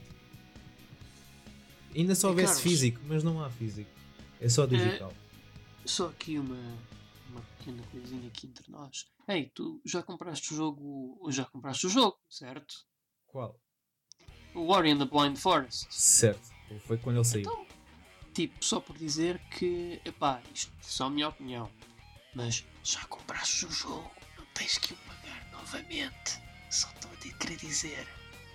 Ainda só E, houvesse Carlos? físico, mas não há físico. É só digital. Só aqui uma, uma pequena coisinha aqui entre nós. Ei, tu já compraste o jogo. Já compraste o jogo, certo? Qual? O Ori and the Blind Forest. Certo. Foi quando ele saiu. Então, tipo, só por dizer que, epá, isto é só a minha opinião, mas já compraste o jogo, não tens que o pagar novamente. Só estou a te querer dizer.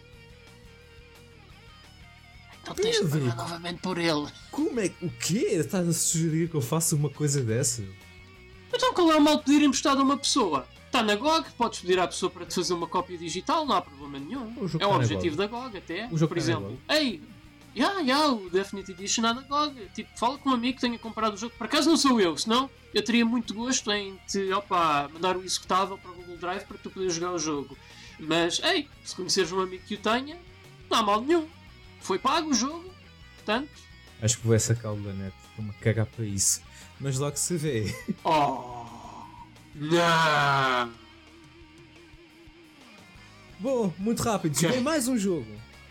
Não tens que Pedro. pagar novamente por ele. Como é que. O quê? Estás a sugerir que eu faça uma coisa dessa? Então qual é o mal de pedir emprestado a uma pessoa? Está na G O G, podes pedir à pessoa para te fazer uma cópia digital, não há problema nenhum. O jogo É o está na objetivo G O da G O G até. O jogo Por está na exemplo, ei, já, já, o Definitive Edition está na G O G. Tipo, fala com um amigo que tenha comprado o jogo. Por acaso não sou eu, senão eu teria muito gosto em te, opa, mandar o executável para o Google Drive para tu poderes jogar o jogo. Mas, ei, se conheceres um amigo que o tenha, não há mal nenhum. Foi pago o jogo, portanto... Acho que vou essa calda da net. Estou-me a cagar para isso. Mas logo se vê. Oh, não! Bom, muito rápido. Joguei Ok. mais um jogo.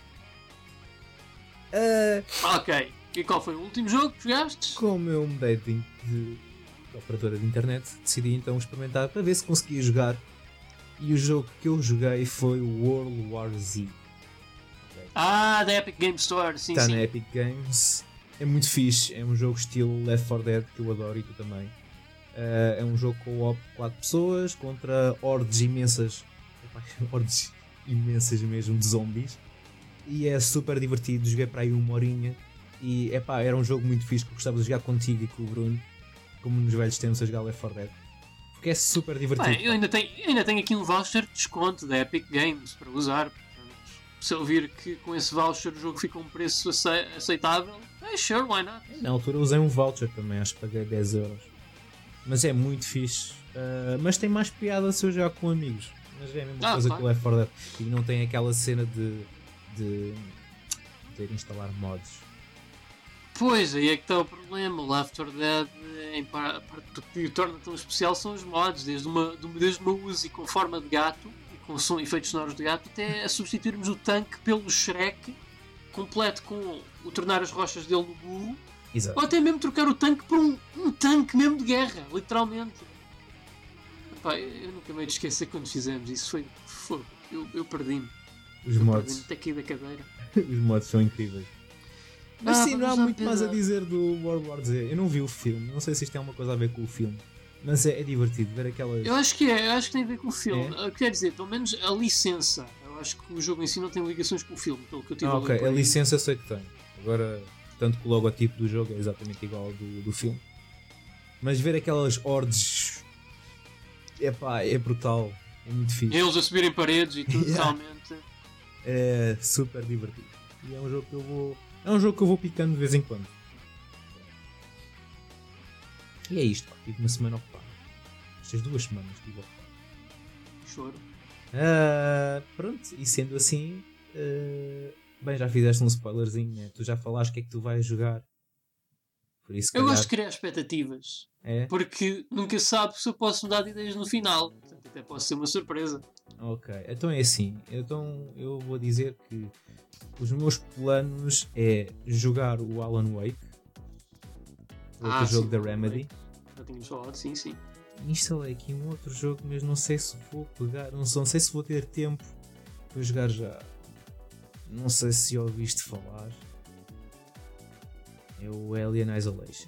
Ah, Ok, e qual foi o último jogo que jogaste? como eu mudei de, de, de operadora de internet, decidi então experimentar para ver se conseguia jogar. E o jogo que eu joguei foi o World War Z. Ah, da Epic Game Store, sim, Está sim. na Epic Games. É muito fixe. É um jogo estilo Left four Dead que eu adoro e tu também. Ah, é um jogo co-op quatro pessoas contra hordes imensas. Epá, hordes imensas mesmo de zombies. E é super divertido. Joguei para aí uma horinha. E epá, era um jogo muito fixe que eu gostava de jogar contigo e com o Bruno. Como nos velhos tempos a jogar Left four Dead. Porque é super divertido. Bem, eu ainda tenho, ainda tenho aqui um voucher de desconto da Epic Games para usar. Portanto, se eu vir que com esse voucher o jogo fica a um preço ace- aceitável, é sure, why not? Na altura usei um voucher também, acho que paguei dez euros. Mas é muito fixe. Uh, mas tem mais piada se eu jogar com amigos. Mas é a mesma Ah, coisa claro. que o Left four Dead. E não tem aquela cena de, de, de instalar mods. Pois, aí é que está o problema. O Left four Dead, em par- a parte do que o torna tão especial são os mods. Desde uma, de uma- desde uma Uzi com forma de gato, e com som, efeitos sonoros de gato, até a substituirmos o tanque pelo Shrek completo com o tornar as rochas dele no burro. Exato. Ou até mesmo trocar o tanque por um, um tanque mesmo de guerra, literalmente. Epá, eu nunca me hei de esquecer quando fizemos isso. Foi fogo. Eu, eu perdi-me. Os eu mods. Perdi-me até aqui da cadeira. Os mods são incríveis. Mas ah, sim, não há muito pena. mais a dizer do World War Z. Eu não vi o filme. Não sei se isto tem alguma coisa a ver com o filme. Mas é, é divertido ver aquelas... Eu acho que é. Eu acho que tem a ver com o filme. É? Quer dizer, pelo menos a licença. Eu acho que o jogo em si não tem ligações com o filme. Pelo que eu tive ah, a ok. ler por A aí. licença eu sei que tem. Agora, tanto que o logotipo do jogo é exatamente igual ao do, do filme. Mas ver aquelas hordes... Epá, é brutal. É muito fixe. Eles a subirem paredes e tudo, Yeah. realmente. É super divertido. E é um jogo que eu vou... É um jogo que eu vou picando de vez em quando. E é isto, pá. Tive uma semana ocupada. Estas duas semanas estive ocupado. Choro. Ah, pronto, e sendo assim... ah, bem, já fizeste um spoilerzinho, né? Tu já falaste o que é que tu vais jogar. Por isso, Eu calhar... gosto de criar expectativas. É? Porque nunca sabe se eu posso mudar de ideias no final. Portanto, até pode ser uma surpresa. Ok, então é assim. Então eu vou dizer que os meus planos é jogar o Alan Wake, outro Ah, jogo sim, da Alan Remedy. Wake. Já tínhamos falado, sim, sim. Instalei aqui um outro jogo, mas não sei se vou pegar, não sei se vou ter tempo para jogar já. Não sei se ouviste falar. É o Alien Isolation.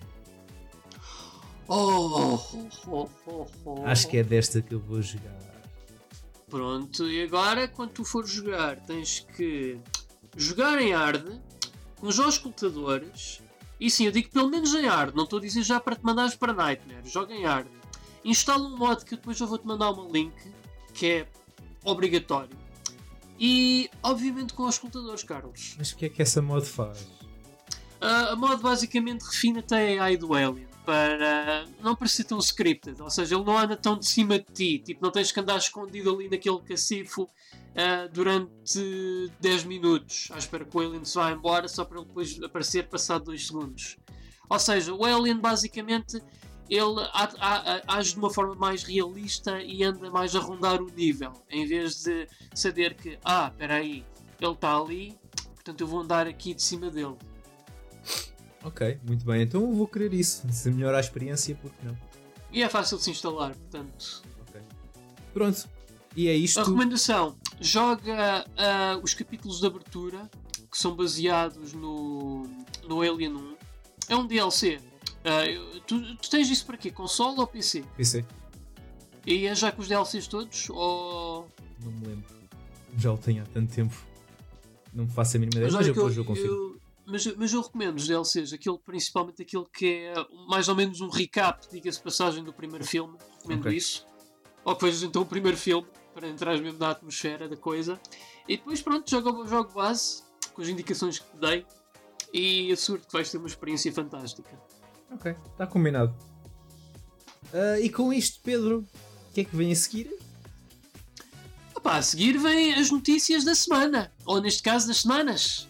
Oh, oh, oh, oh, oh. Acho que é desta que eu vou jogar. Pronto, e agora quando tu fores jogar, tens que jogar em hard, com os auscultadores. E sim, eu digo pelo menos em hard, não estou a dizer já para te mandares para Nightmare. Joga em hard. Instala um mod que depois eu vou-te mandar uma link, que é obrigatório. E, obviamente, com auscultadores, Carlos. Mas o que é que essa mod faz? Uh, a mod basicamente refina-te a A I do Alien para não parecer tão scripted, ou seja, ele não anda tão de cima de ti, tipo, não tens que andar escondido ali naquele cacifo uh, durante dez minutos à espera que o Alien se vá embora só para ele depois aparecer passado dois segundos. Ou seja, o Alien basicamente ele a, a, a, age de uma forma mais realista e anda mais a rondar o nível, em vez de saber que, ah, espera aí, ele está ali, portanto eu vou andar aqui de cima dele. Ok, muito bem, então eu vou querer isso. Se melhorar a experiência, por que não? E é fácil de se instalar, portanto. Ok. Pronto, e é isto. A recomendação: joga uh, os capítulos de abertura que são baseados no, no Alien um. É um D L C. Uh, tu, tu tens isso para quê? Console ou P C? P C. E é já com os D L Cs todos? Ou... Não me lembro. Já o tenho há tanto tempo. Não me faço a mínima ideia, mas, mas eu eu, depois eu confio. eu, mas, mas eu recomendo os D L Cs, aquele, principalmente aquele que é mais ou menos um recap, diga-se passagem, do primeiro filme. Recomendo Okay. isso. Ou que vejas então o primeiro filme, para entrar mesmo na atmosfera da coisa. E depois, pronto, joga o jogo base, com as indicações que te dei, e asseguro que vais ter uma experiência fantástica. Ok, está combinado. Uh, e com isto, Pedro, o que é que vem a seguir? Opa, a seguir vêm as notícias da semana, ou neste caso das semanas.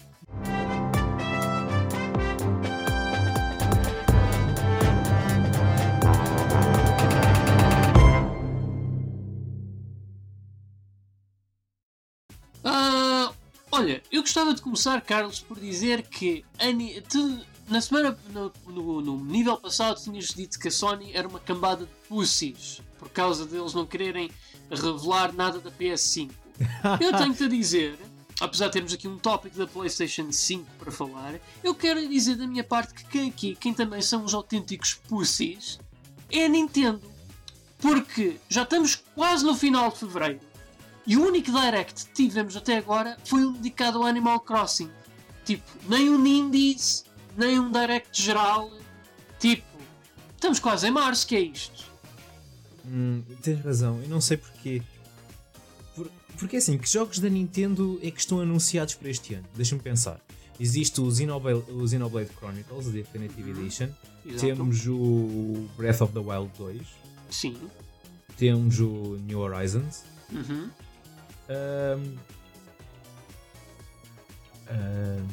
Ah, olha, eu gostava de começar, Carlos, por dizer que Ani, tu, na semana, no, no, no nível passado, tinhas dito que a Sony era uma cambada de pussies por causa deles não quererem revelar nada da P S cinco. Eu tenho-te a dizer, apesar de termos aqui um tópico da PlayStation cinco para falar, eu quero dizer da minha parte que quem aqui, quem também são os autênticos pussies, é a Nintendo. Porque já estamos quase no final de fevereiro. E o único Direct que tivemos até agora foi um dedicado ao Animal Crossing. Tipo, nem um Indies, nem um Direct geral. Tipo, estamos quase em março, que é isto? Hum, tens razão, eu não sei porquê. Por, porque assim, que jogos da Nintendo é que estão anunciados para este ano? Deixa-me pensar. Existe o Xenoblade, o Xenoblade Chronicles, a Definitive Edition. Exato. Temos o Breath of the Wild dois. Sim. Temos o New Horizons. Uhum. Um, um,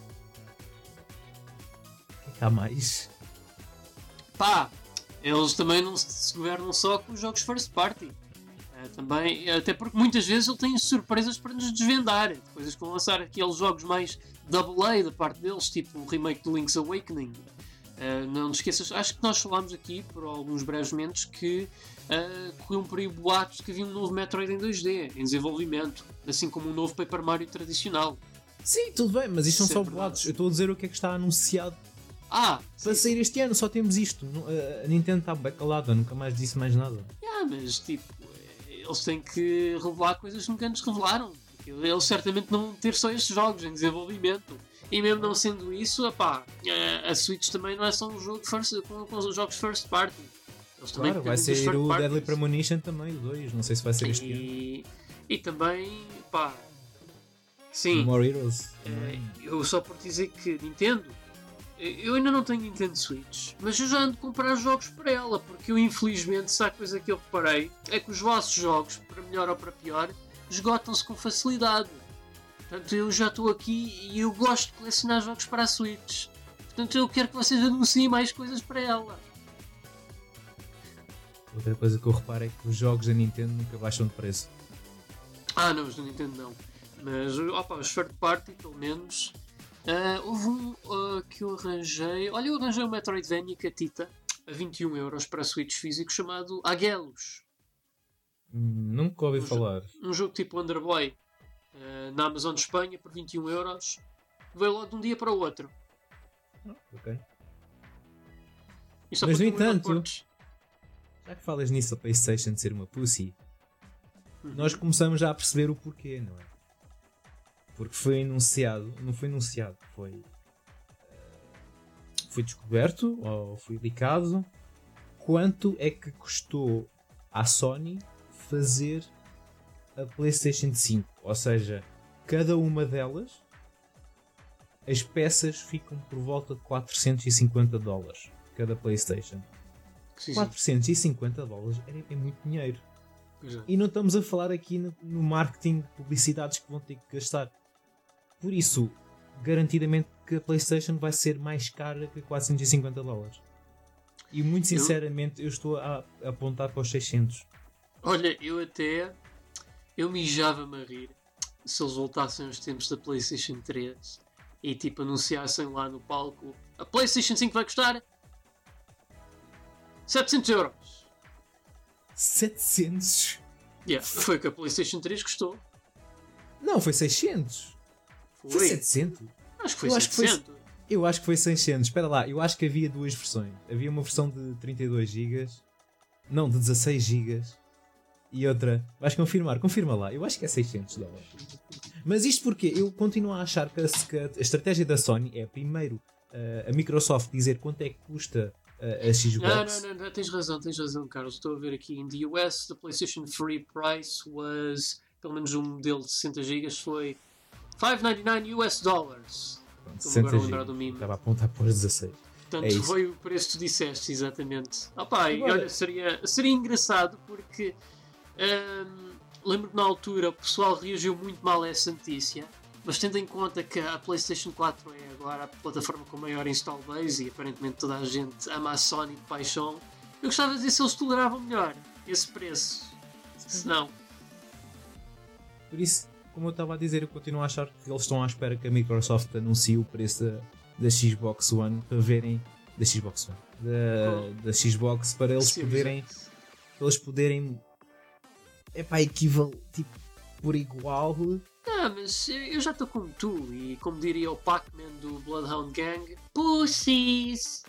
o que há mais? Pá, eles também não se governam só com os jogos first party. Uh, também, até porque muitas vezes ele tem surpresas para nos desvendar. Coisas que vão lançar aqueles jogos mais double A da parte deles, tipo o remake do Link's Awakening. Uh, não te esqueças, acho que nós falámos aqui por alguns breves momentos que uh, corriam por aí boatos que havia um novo Metroid em dois D em desenvolvimento, assim como um novo Paper Mario tradicional. Sim, tudo bem, mas isto são só boatos. Eu estou a dizer o que é que está anunciado ah, para sim. sair este ano, só temos isto. A Nintendo está bem calada, nunca mais disse mais nada. Ah, mas tipo, eles têm que revelar coisas que nunca nos revelaram. Eles certamente não vão ter só estes jogos em desenvolvimento. E mesmo não sendo isso, epá, a Switch também não é só um jogo first, com, com os jogos first party. Eles também claro, vai ser o Deadly Premonition também, o dois. Não sei se vai ser este e, ano. E também, pá, sim. More Heroes. É, eu só por dizer que Nintendo, eu ainda não tenho Nintendo Switch, mas eu já ando a comprar jogos para ela, porque eu infelizmente, se há coisa que eu reparei, é que os vossos jogos, para melhor ou para pior, esgotam-se com facilidade. Portanto, eu já estou aqui e eu gosto de colecionar jogos para a Switch. Portanto, eu quero que vocês anunciem mais coisas para ela. Outra coisa que eu reparo é que os jogos da Nintendo nunca baixam de preço. Ah, não, os da Nintendo não. Mas, opa, os third party, pelo menos. Uh, houve um uh, que eu arranjei. Olha, eu arranjei um Metroidvania Catita a vinte e um euros para Switch físico chamado Agelos. Hum, nunca ouvi um falar. Jo- um jogo tipo Underboy. Uh, na Amazon de Espanha por vinte e um euros, veio logo de um dia para o outro. Oh, ok. Mas no entanto, já que falas nisso, a PlayStation de ser uma pussy, uhum. nós começamos já a perceber o porquê, não é? Porque foi anunciado, não foi anunciado, foi uh, foi descoberto ou foi indicado quanto é que custou à Sony fazer a PlayStation cinco, ou seja, cada uma delas as peças ficam por volta de quatrocentos e cinquenta dólares cada PlayStation. Sim, quatrocentos e cinquenta dólares é, é muito dinheiro. Exato. E não estamos a falar aqui no, no marketing, publicidades que vão ter que gastar. Por isso, garantidamente que a PlayStation vai ser mais cara que quatrocentos e cinquenta dólares. E muito sinceramente eu, eu estou a, a apontar para os seiscentos. Olha, eu até eu mijava-me a rir se eles voltassem aos tempos da PlayStation três e tipo anunciassem lá no palco: a PlayStation cinco vai custar setecentos euros. setecentos? Yeah, foi o que a PlayStation três custou. Não, foi seiscentos. Foi, foi setecentos? Acho que foi eu setecentos. Acho que foi, eu acho que foi seiscentos. Espera lá, eu acho que havia duas versões. Havia uma versão de trinta e dois gigas, não, de dezasseis gigas. E outra, vais confirmar, confirma lá, eu acho que é seiscentos dólares. Mas isto porque eu continuo a achar que a, que a estratégia da Sony é primeiro uh, a Microsoft dizer quanto é que custa uh, a Xbox. Não, não, não, não, tens razão, tens razão, Carlos. Estou a ver aqui em the U S, the PlayStation Free price was, pelo menos um modelo de sessenta gigas foi quinhentos e noventa e nove U S dollars. Estou agora a lembrar do mimo. Estava a apontar para os dezasseis. Portanto, é foi o preço que tu disseste, exatamente. Opa, e olha, seria, seria engraçado porque hum, lembro que na altura o pessoal reagiu muito mal a essa notícia, mas tendo em conta que a PlayStation quatro é agora a plataforma com maior install base e aparentemente toda a gente ama a Sony de paixão, eu gostava de dizer se eles toleravam melhor esse preço. Se não. Por isso, como eu estava a dizer, eu continuo a achar que eles estão à espera que a Microsoft anuncie o preço da, da Xbox One para verem. Da Xbox One. Da, oh. da Xbox para eles Sim, poderem. Para eles poderem. É pá, equivaler. Tipo, por igual. Ah, mas eu já estou como tu e como diria o Pac-Man do Bloodhound Gang, Pussies!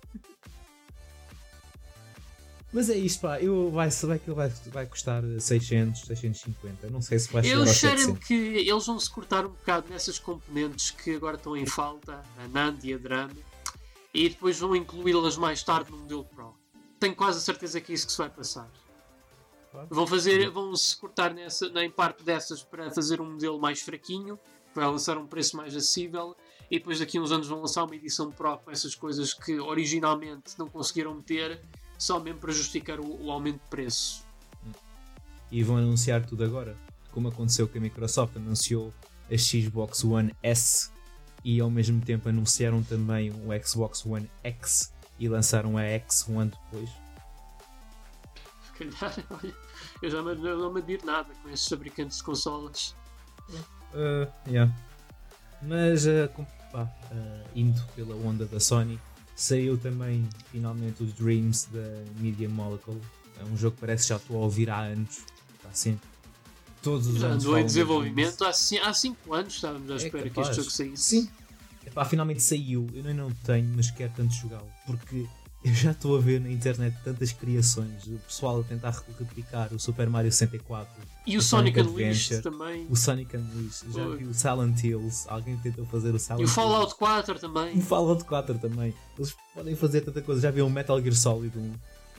Mas é isto, pá, eu vai saber que ele vai, vai custar seiscentos, seiscentos e cinquenta. Não sei se vai chegar eu aos cheiro-me que eles vão se cortar um bocado nessas componentes que agora estão em falta, a NAND e a DRAM, e depois vão incluí-las mais tarde no modelo Pro. Tenho quase a certeza que é isso que se vai passar. Claro. Vão fazer, vão se cortar nessa, em parte dessas para fazer um modelo mais fraquinho, para lançar um preço mais acessível, e depois daqui a uns anos vão lançar uma edição Pro com essas coisas que originalmente não conseguiram meter, só mesmo para justificar o, o aumento de preço. E vão anunciar tudo agora, como aconteceu que a Microsoft anunciou a Xbox One S e ao mesmo tempo anunciaram também o Xbox One X e lançaram a X um ano depois. calhar, olha, eu já me, eu não me admiro nada com estes fabricantes de consolas. Uh, yeah. Mas, uh, com, pá, uh, indo pela onda da Sony, saiu também finalmente os Dreams da Media Molecule. É um jogo que parece que já estou a ouvir há anos. Está sempre. Todos os já anos. andou em desenvolvimento há cinco anos, estávamos à espera é que este jogo saísse. Sim. Epá, finalmente saiu. Eu não tenho, mas quero tanto jogá-lo. Porque eu já estou a ver na internet tantas criações. O pessoal a tentar replicar o Super Mario sessenta e quatro. E o, o Sonic Unleashed também. O Sonic Unleashed. Já vi o Silent Hills. Alguém tentou fazer o Silent Hills. E o Fallout quatro também. O Fallout quatro também. Eles podem fazer tanta coisa. Já vi o Metal Gear Solid um.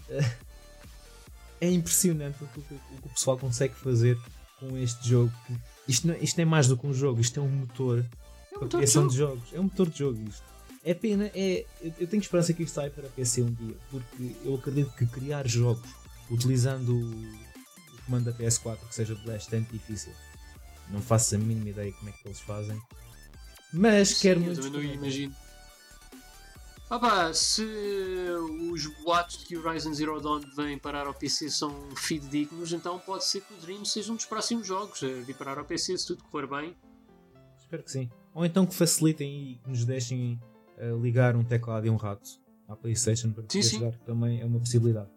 É impressionante o que, o que o pessoal consegue fazer com este jogo. Isto não, isto não é mais do que um jogo. Isto é um motor é um para a criação de, de jogos. É um motor de jogo isto. É pena, é, eu tenho esperança que isto saia para P C um dia, porque eu acredito que criar jogos utilizando o, o comando da P S quatro que seja bastante difícil. Não faço a mínima ideia como é que eles fazem, mas Sim, quero muito. Eu também não imagino. Ah pá, se os boatos de que o Horizon Zero Dawn vem parar ao P C são fidedignos, então pode ser que o Dream seja um dos próximos jogos a vir parar ao P C se tudo correr bem. Espero que sim. Ou então que facilitem e que nos deixem uh, ligar um teclado e um rato à PlayStation para poder jogar, que também é uma possibilidade.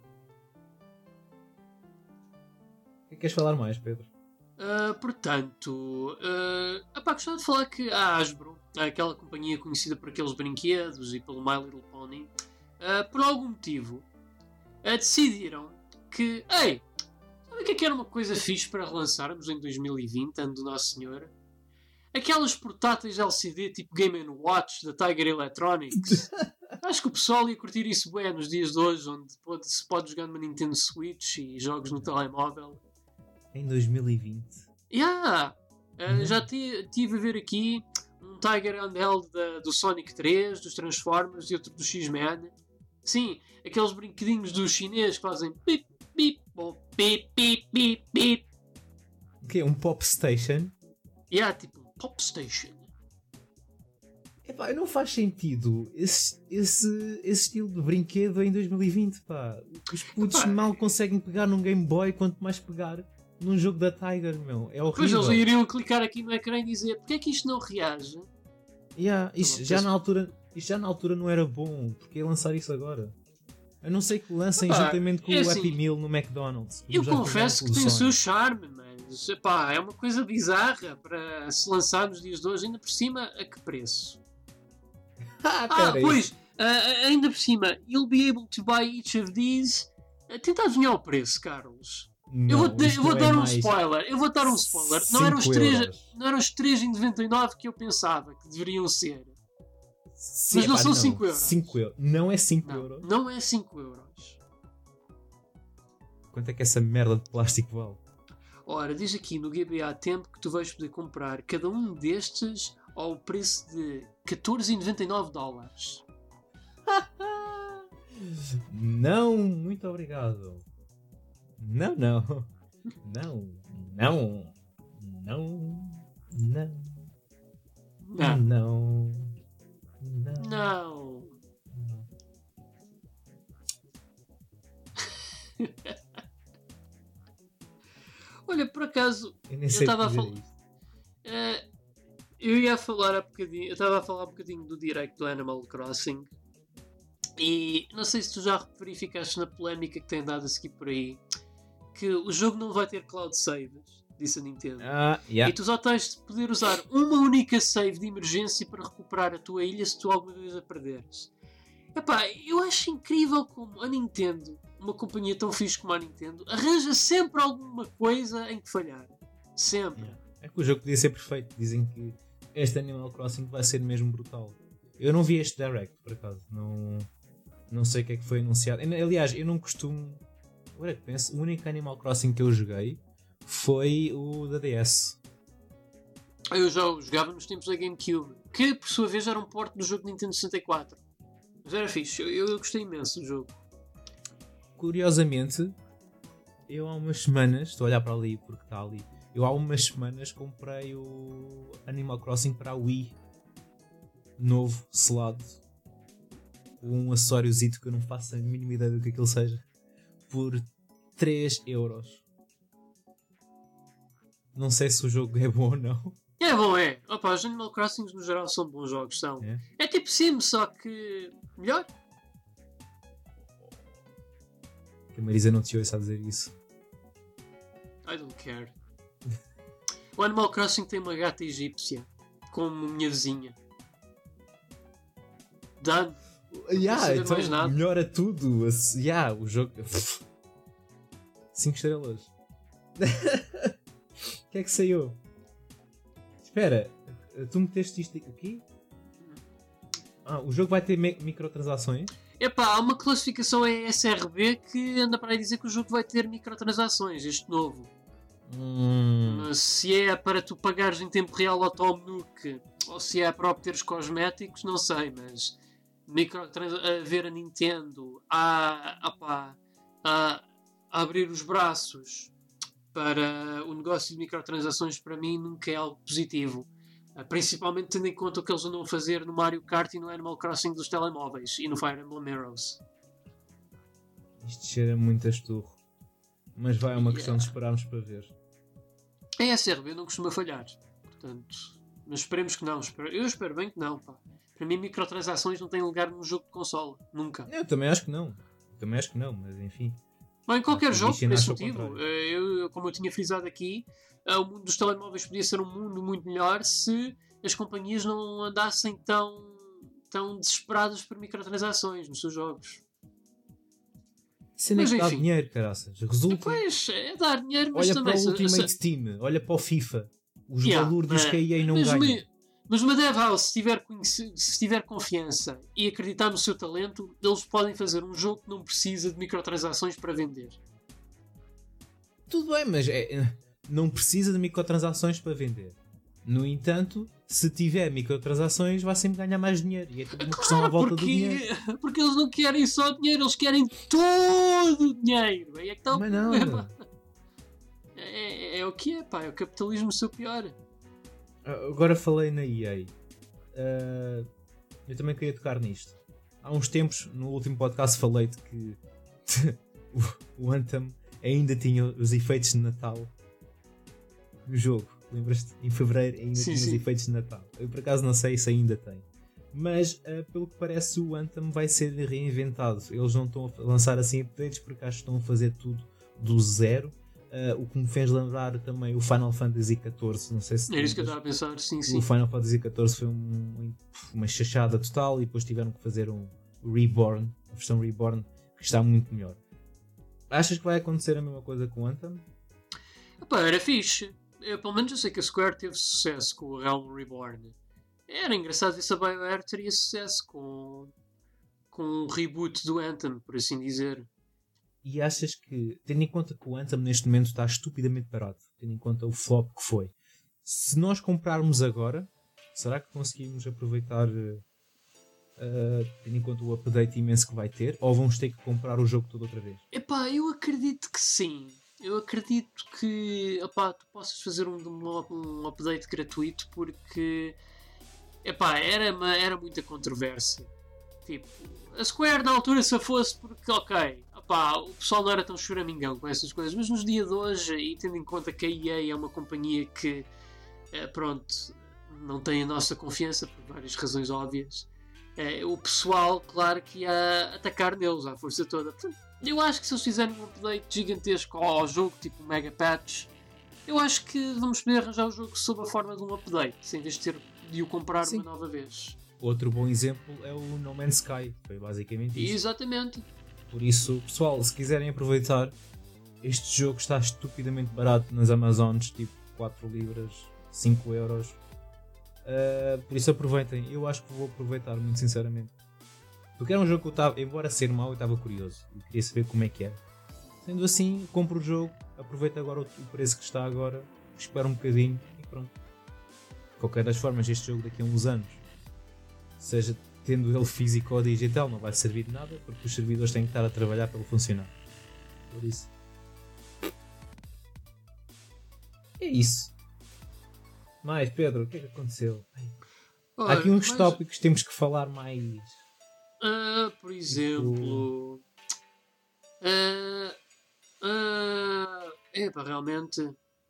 O que é que queres falar mais, Pedro? Uh, portanto, uh, apá, gostava de falar que a Hasbro, aquela companhia conhecida por aqueles brinquedos e pelo My Little Pony, uh, por algum motivo, uh, decidiram que, ei, sabe o que é que era uma coisa fixe para relançarmos em dois mil e vinte, ano do Nosso Senhor? Aquelas portáteis L C D tipo Game and Watch da Tiger Electronics. Acho que o pessoal ia curtir isso bem nos dias de hoje, onde pode, se pode jogar numa Nintendo Switch e jogos no telemóvel. Em dois mil e vinte? Yeah. Uh, uhum. Já estive a ver aqui um Tiger Handheld da, do Sonic três, dos Transformers e outro do X-Men. Sim, aqueles brinquedinhos dos chineses que fazem pip, pip, pip, pip, pip, pip. O quê? Um Pop Station? Yeah, tipo um Pop Station. Epá, não faz sentido esse, esse, esse estilo de brinquedo em dois mil e vinte, pá. Os putos Epá. mal conseguem pegar num Game Boy, quanto mais pegar num jogo da Tiger, meu. É horrível. Pois eles iriam clicar aqui no ecrã e dizer porque é que isto não reage? Yeah, isto, já na altura, isto já na altura não era bom, porque ia lançar isso agora. A não ser que lancem epá, juntamente com é o assim, Happy Meal no McDonald's. Eu confesso que tem o seu charme, mas epá, é uma coisa bizarra para se lançar nos dias de hoje, ainda por cima, a que preço? ah, ah pois, uh, ainda por cima, you'll be able to buy each of these. Uh, tenta adivinhar o preço, Carlos. Não, eu vou, eu vou é dar um mais... spoiler. Eu vou dar um spoiler. Não eram os três, não eram os três e noventa e nove que eu pensava que deveriam ser. Sim, mas não pá, são não. cinco euros. cinco euros. Não é cinco não, euros. Não é cinco euros. Quanto é que essa merda de plástico vale? Ora, diz aqui no G B A Tempo que tu vais poder comprar cada um destes ao preço de catorze e noventa e nove dólares. Não, muito obrigado. Não, não. Não, não. Não. Não. Não. Não. Não. Não. Olha, por acaso, eu estava a falar. Uh, eu ia falar há bocadinho. Eu estava a falar um bocadinho do direct do Animal Crossing. E não sei se tu já verificaste na polémica que tem dado a seguir por aí que o jogo não vai ter cloud saves, disse a Nintendo. Uh, yeah. E tu só tens de poder usar uma única save de emergência para recuperar a tua ilha se tu alguma vez a perderes. Epá, eu acho incrível como a Nintendo, uma companhia tão fixe como a Nintendo, arranja sempre alguma coisa em que falhar. Sempre. Yeah. É que o jogo podia ser perfeito. Dizem que este Animal Crossing vai ser mesmo brutal. Eu não vi este Direct, por acaso. Não, não sei o que é que foi anunciado. Aliás, eu não costumo... Agora que penso, o único Animal Crossing que eu joguei foi o da D S. Eu já o jogava nos tempos da GameCube, que por sua vez era um port do jogo de Nintendo sessenta e quatro. Mas era fixe, eu, eu gostei imenso do jogo. Curiosamente, eu há umas semanas, estou a olhar para ali porque está ali, eu há umas semanas comprei o Animal Crossing para a Wii. Novo, selado. Um acessóriozito que eu não faço a mínima ideia do que aquilo seja. Por três euros. Não sei se o jogo é bom ou não. É bom, é. Opa, os Animal Crossings no geral são bons jogos, são. É, é tipo Sims, só que melhor. Que a Marisa não te ouça a dizer isso. I don't care. O Animal Crossing tem uma gata egípcia como minha vizinha. Done. Yeah, então mais nada. Melhora tudo. Yeah, o jogo. cinco estrelas. O que é que saiu? Espera, tu meteste isto aqui? Ah, o jogo vai ter me- microtransações? Epá, há uma classificação em S R B que anda para aí dizer que o jogo vai ter microtransações, este novo. Hum. Se é para tu pagares em tempo real ao Tom Nook ou se é para obteres cosméticos, não sei, mas microtrans- a ver a Nintendo a, a, pá, a, a abrir os braços para o negócio de microtransações, para mim nunca é algo positivo. Principalmente tendo em conta o que eles andam a fazer no Mario Kart e no Animal Crossing dos telemóveis e no Fire Emblem Heroes. Isto cheira muito a esturro. Mas vai, é uma yeah. questão de esperarmos para ver. A S R B não costuma falhar. Portanto, mas esperemos que não. Eu espero bem que não. Pá. Para mim, microtransações não têm lugar num jogo de consola. Nunca. Eu também acho que não. Eu também acho que não, mas enfim. Bom, em qualquer jogo, por esse motivo, eu, como eu tinha frisado aqui, o mundo dos telemóveis podia ser um mundo muito melhor se as companhias não andassem tão, tão desesperadas por microtransações nos seus jogos. Isso nem é que dá dinheiro, caraças. Resulta... Pois, é dar dinheiro, mas olha também... Olha para o Ultimate se... Team, olha para o FIFA. Os yeah, valores mas, que a E A não mas, ganham. Mas uma Dev House, se tiver, se tiver confiança e acreditar no seu talento, eles podem fazer um jogo que não precisa de microtransações para vender. Tudo bem, mas é, não precisa de microtransações para vender. No entanto, se tiver microtransações, vai sempre ganhar mais dinheiro. E é tudo uma claro, questão à volta porque, do dinheiro. Porque eles não querem só dinheiro, eles querem todo o dinheiro. Aí é que está o mas não, problema. É, é, é o que é, pá. É o capitalismo seu pior. Agora falei na E A. Uh, eu também queria tocar nisto. Há uns tempos, no último podcast, falei-te que o Anthem ainda tinha os efeitos de Natal no jogo. Lembras-te? Em Fevereiro ainda sim, tinha sim. os efeitos de Natal. Eu por acaso não sei se ainda tem. Mas uh, pelo que parece o Anthem vai ser reinventado. Eles não estão a lançar assim updates porque acho que estão a fazer tudo do zero. Uh, o que me fez lembrar também o Final Fantasy catorze. Não sei se é isso que eu estava a pensar, sim, sim. O Final Fantasy catorze foi um, uma chachada total e depois tiveram que fazer um Reborn, a versão Reborn, que está muito melhor. Achas que vai acontecer a mesma coisa com o Anthem? Epá, era fixe. Eu, pelo menos eu sei que a Square teve sucesso com o Realm Reborn. Era engraçado ver se a BioWare teria sucesso com, com um reboot do Anthem, por assim dizer. E achas que, tendo em conta que o Anthem neste momento está estupidamente parado, tendo em conta o flop que foi, se nós comprarmos agora, será que conseguimos aproveitar, uh, uh, tendo em conta o update imenso que vai ter, ou vamos ter que comprar o jogo todo outra vez? Epá, eu acredito que sim. Eu acredito que epá, tu possas fazer um, um, um update gratuito porque epá, era, uma, era muita controvérsia. Tipo, a Square na altura se fosse porque, ok, epá, o pessoal não era tão choramingão com essas coisas, mas nos dias de hoje, e tendo em conta que a E A é uma companhia que, é, pronto, não tem a nossa confiança por várias razões óbvias, é, o pessoal, claro que ia atacar neles à força toda. Portanto, eu acho que se eles fizerem um update gigantesco ao jogo, tipo um mega patch, eu acho que vamos poder arranjar o jogo sob a forma de um update, em vez de ter de o comprar Sim. uma nova vez. Outro bom exemplo é o No Man's Sky, foi basicamente isso. Exatamente. Por isso, pessoal, se quiserem aproveitar, este jogo está estupidamente barato nas Amazones, tipo quatro libras, cinco euros. Uh, por isso aproveitem, eu acho que vou aproveitar, muito sinceramente. Porque era um jogo que eu estava, embora ser mau, eu estava curioso. Eu queria saber como é que é. Sendo assim, compro o jogo, aproveito agora o preço que está agora, espero um bocadinho e pronto. De qualquer das formas, este jogo daqui a uns anos, seja tendo ele físico ou digital, não vai servir de nada, porque os servidores têm que estar a trabalhar para ele funcionar. Por isso. É isso. Mais, Pedro, o que é que aconteceu? Olha, há aqui uns mas... tópicos que temos que falar mais. Uh, por exemplo. Uh, uh, é pá, realmente.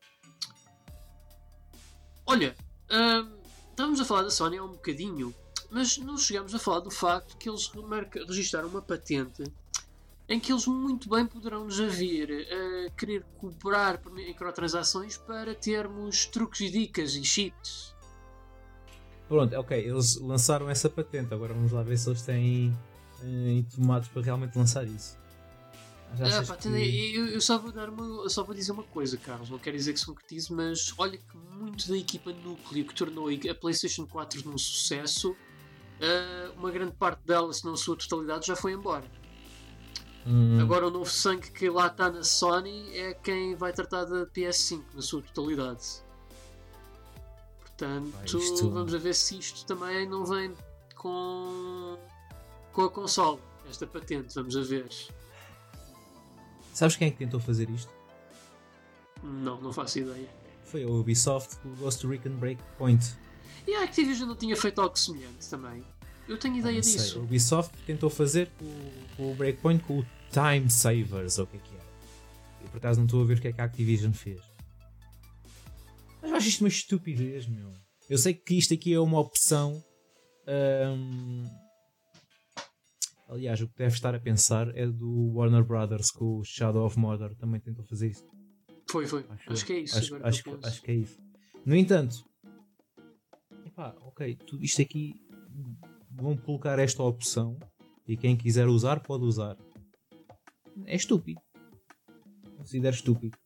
Olha, hum, estávamos a falar da Sony há um bocadinho, mas não chegámos a falar do facto que eles registraram uma patente em que eles muito bem poderão nos vir a querer cobrar por microtransações para termos truques e dicas e cheats. Pronto, ok, eles lançaram essa patente, agora vamos lá ver se eles têm uh, tomates para realmente lançar isso. Ah, pá, que... eu, eu, só vou dar uma, eu só vou dizer uma coisa, Carlos, não quero dizer que se concretize, mas olha que muito da equipa núcleo que tornou a PlayStation quatro num sucesso, uh, uma grande parte dela, se não a sua totalidade, já foi embora. Hum. Agora o novo sangue que lá está na Sony é quem vai tratar da P S cinco na sua totalidade. Portanto, ah, isto... vamos a ver se isto também não vem com, com a console, esta patente, vamos a ver. Sabes quem é que tentou fazer isto? Não, não faço ideia. Foi a Ubisoft com o Ghost Recon Breakpoint. E a Activision não tinha feito algo semelhante também? Eu tenho ideia ah, disso. Sei. A Ubisoft tentou fazer com, com o Breakpoint com o Time Savers, ou o que é que é. Eu por acaso não estou a ver o que é que a Activision fez. Mas eu acho isto uma estupidez, meu. Eu sei que isto aqui é uma opção. Hum... Aliás, o que deve estar a pensar é do Warner Brothers com o Shadow of Mordor. Também tentou fazer isso. Foi, foi. Acho, acho que é isso. Acho, acho, que, acho que é isso. No entanto, epá, ok, tudo isto aqui vão colocar esta opção e quem quiser usar pode usar. É estúpido. Considero estúpido.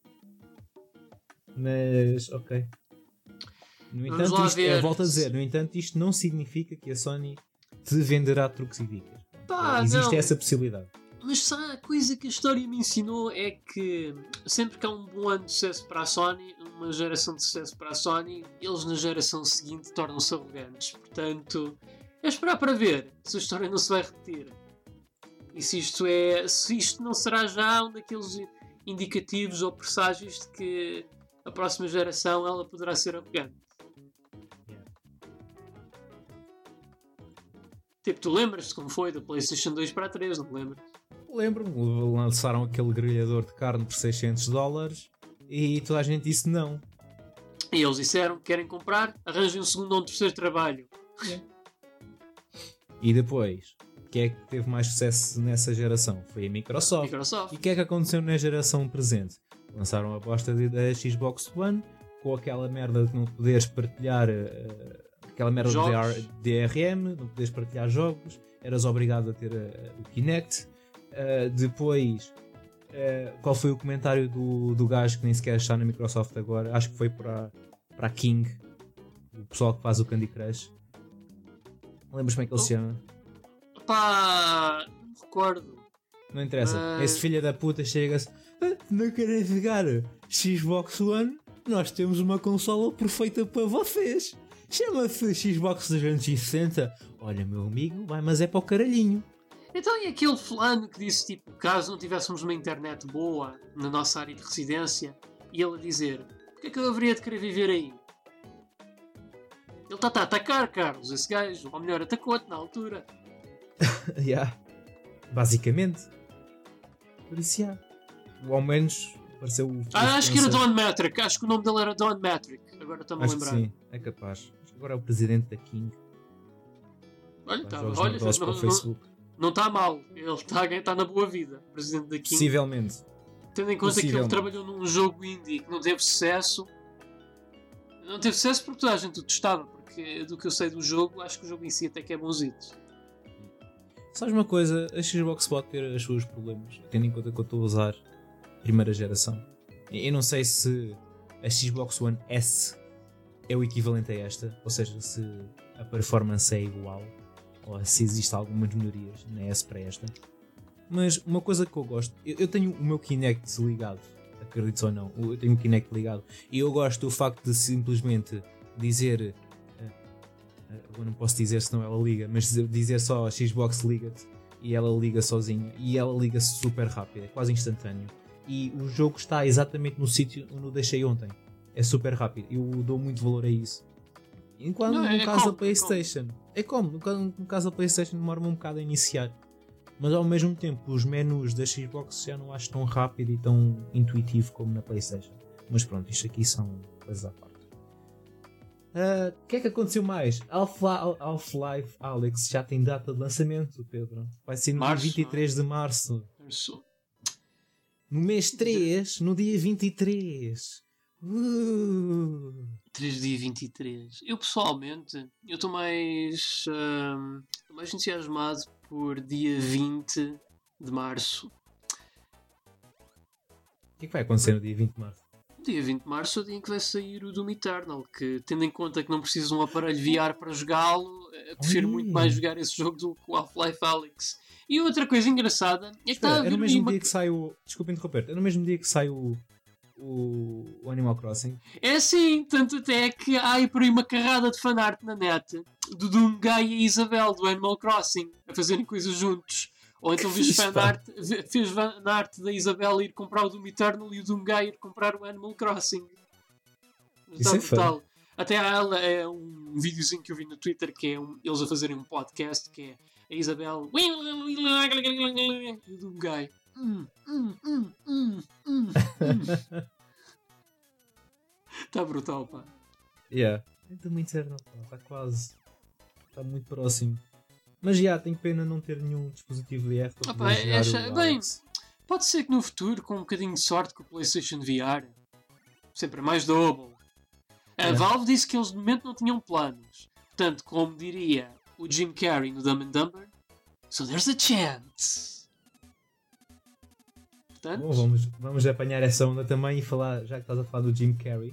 Mas, ok. No entanto, isto, eu volto a dizer, no entanto, isto não significa que a Sony te venderá truques e dicas. Pá, existe não. essa possibilidade. Mas sabe, a coisa que a história me ensinou é que sempre que há um bom ano de sucesso para a Sony, uma geração de sucesso para a Sony, eles na geração seguinte tornam-se arrogantes. Portanto, é esperar para ver se a história não se vai repetir. E se isto, é, se isto não será já um daqueles indicativos ou presságios de que a próxima geração ela poderá ser arrogante. Tipo, tu lembras-te como foi da PlayStation dois para a três, não te lembras? Lembro-me, lançaram aquele grelhador de carne por seiscentos dólares e toda a gente disse não. E eles disseram que querem comprar, arranjem um segundo ou um terceiro trabalho. Yeah. E depois, o que é que teve mais sucesso nessa geração? Foi a Microsoft. Microsoft. E o que é que aconteceu na geração presente? Lançaram a bosta da Xbox One com aquela merda de não poderes partilhar... Uh, aquela merda de D R M, não podes partilhar jogos, eras obrigado a ter uh, o Kinect. Uh, depois, uh, qual foi o comentário do, do gajo que nem sequer está na Microsoft agora? Acho que foi para, para a King, o pessoal que faz o Candy Crush. Não lembras como é que ele oh. se chama? Pá, não recordo. Não interessa. Uh... Esse filho da puta chega-se: ah, não querem jogar Xbox One? Nós temos uma consola perfeita para vocês. Chama-se Xbox trezentos e sessenta. Olha, meu amigo, vai, mas é para o caralhinho. Então e aquele fulano que disse, tipo, caso não tivéssemos uma internet boa na nossa área de residência, e ele a dizer, porque é que eu haveria de querer viver aí? Ele está a atacar, Carlos, esse gajo, ou melhor, atacou-te na altura. Já. Yeah. Basicamente. Por isso, já. Yeah. Ao menos pareceu o... Ah, acho que era Don Matrick, acho que o nome dele era Don Matrick. Agora estou-me a lembrar. Sim, é capaz. Agora é o presidente da King. Olha, tá, olha não, não está mal. Ele está tá na boa vida. O presidente da King. Possivelmente. Tendo em conta Possivelmente. que ele trabalhou num jogo indie que não teve sucesso. Não teve sucesso porque toda a gente o testava. Porque do que eu sei do jogo, acho que o jogo em si até que é bonzito. Sabes uma coisa? A Xbox pode ter os seus problemas. Tendo em conta que eu estou a usar primeira geração. Eu não sei se a Xbox One S é o equivalente a esta, ou seja, se a performance é igual ou se existe algumas melhorias na S para esta. Mas uma coisa que eu gosto, eu, eu tenho o meu Kinect ligado, acredites ou não, eu tenho o Kinect ligado e eu gosto do facto de simplesmente dizer, agora não posso dizer senão ela liga, mas dizer só a Xbox liga-te e ela liga sozinha e ela liga-se super rápido, é quase instantâneo. E o jogo está exatamente no sítio onde eu deixei ontem. É super rápido. Eu dou muito valor a isso. Enquanto não, no é caso como, da PlayStation. É como? No caso, no caso da PlayStation demora-me um bocado a iniciar. Mas ao mesmo tempo os menus da Xbox já não acho tão rápido e tão intuitivo como na PlayStation. Mas pronto, isto aqui são coisas à parte. O uh, que é que aconteceu mais? Half-Life Alyx já tem data de lançamento, Pedro. Vai ser no março, dia vinte e três de março. Março. No mês três, no dia vinte e três. Uh. três dia vinte e três. Eu pessoalmente, eu estou mais, uh, mais entusiasmado por dia vinte de março. O que é que vai acontecer no dia vinte de março? Dia vinte de março é o dia em que vai sair o Doom Eternal, que tendo em conta que não preciso de um aparelho V R para jogá-lo, prefiro Oi. muito mais jogar esse jogo do que o Half-Life Alyx. E outra coisa engraçada é que está a É no mesmo dia uma... que sai o... Desculpa interromper, é no mesmo dia que sai o... O... o Animal Crossing? É assim, tanto até que há aí por aí uma carrada de fanart na net do Doomguy e a Isabel do Animal Crossing a fazerem coisas juntos. Ou então fez fanart, fez fanart da Isabel ir comprar o Doom Eternal e o Doomguy ir comprar o Animal Crossing. Está Isso brutal. É até há ela, é um videozinho que eu vi no Twitter que é um, eles a fazerem um podcast que é a Isabel e o Doomguy. Hum, hum, hum, hum, hum, hum. Está brutal, pá. Yeah. É Doom Eternal, está quase. Está muito próximo. Mas já, tenho pena não ter nenhum dispositivo V R para poder jogar acha, o bem, Alex. Pode ser que no futuro, com um bocadinho de sorte com o PlayStation V R, sempre mais double. A é. Valve disse que eles de momento não tinham planos. Portanto, como diria o Jim Carrey no Dumb and Dumber, so there's a chance. Portanto, Bom, vamos, vamos apanhar essa onda também e falar, já que estás a falar do Jim Carrey,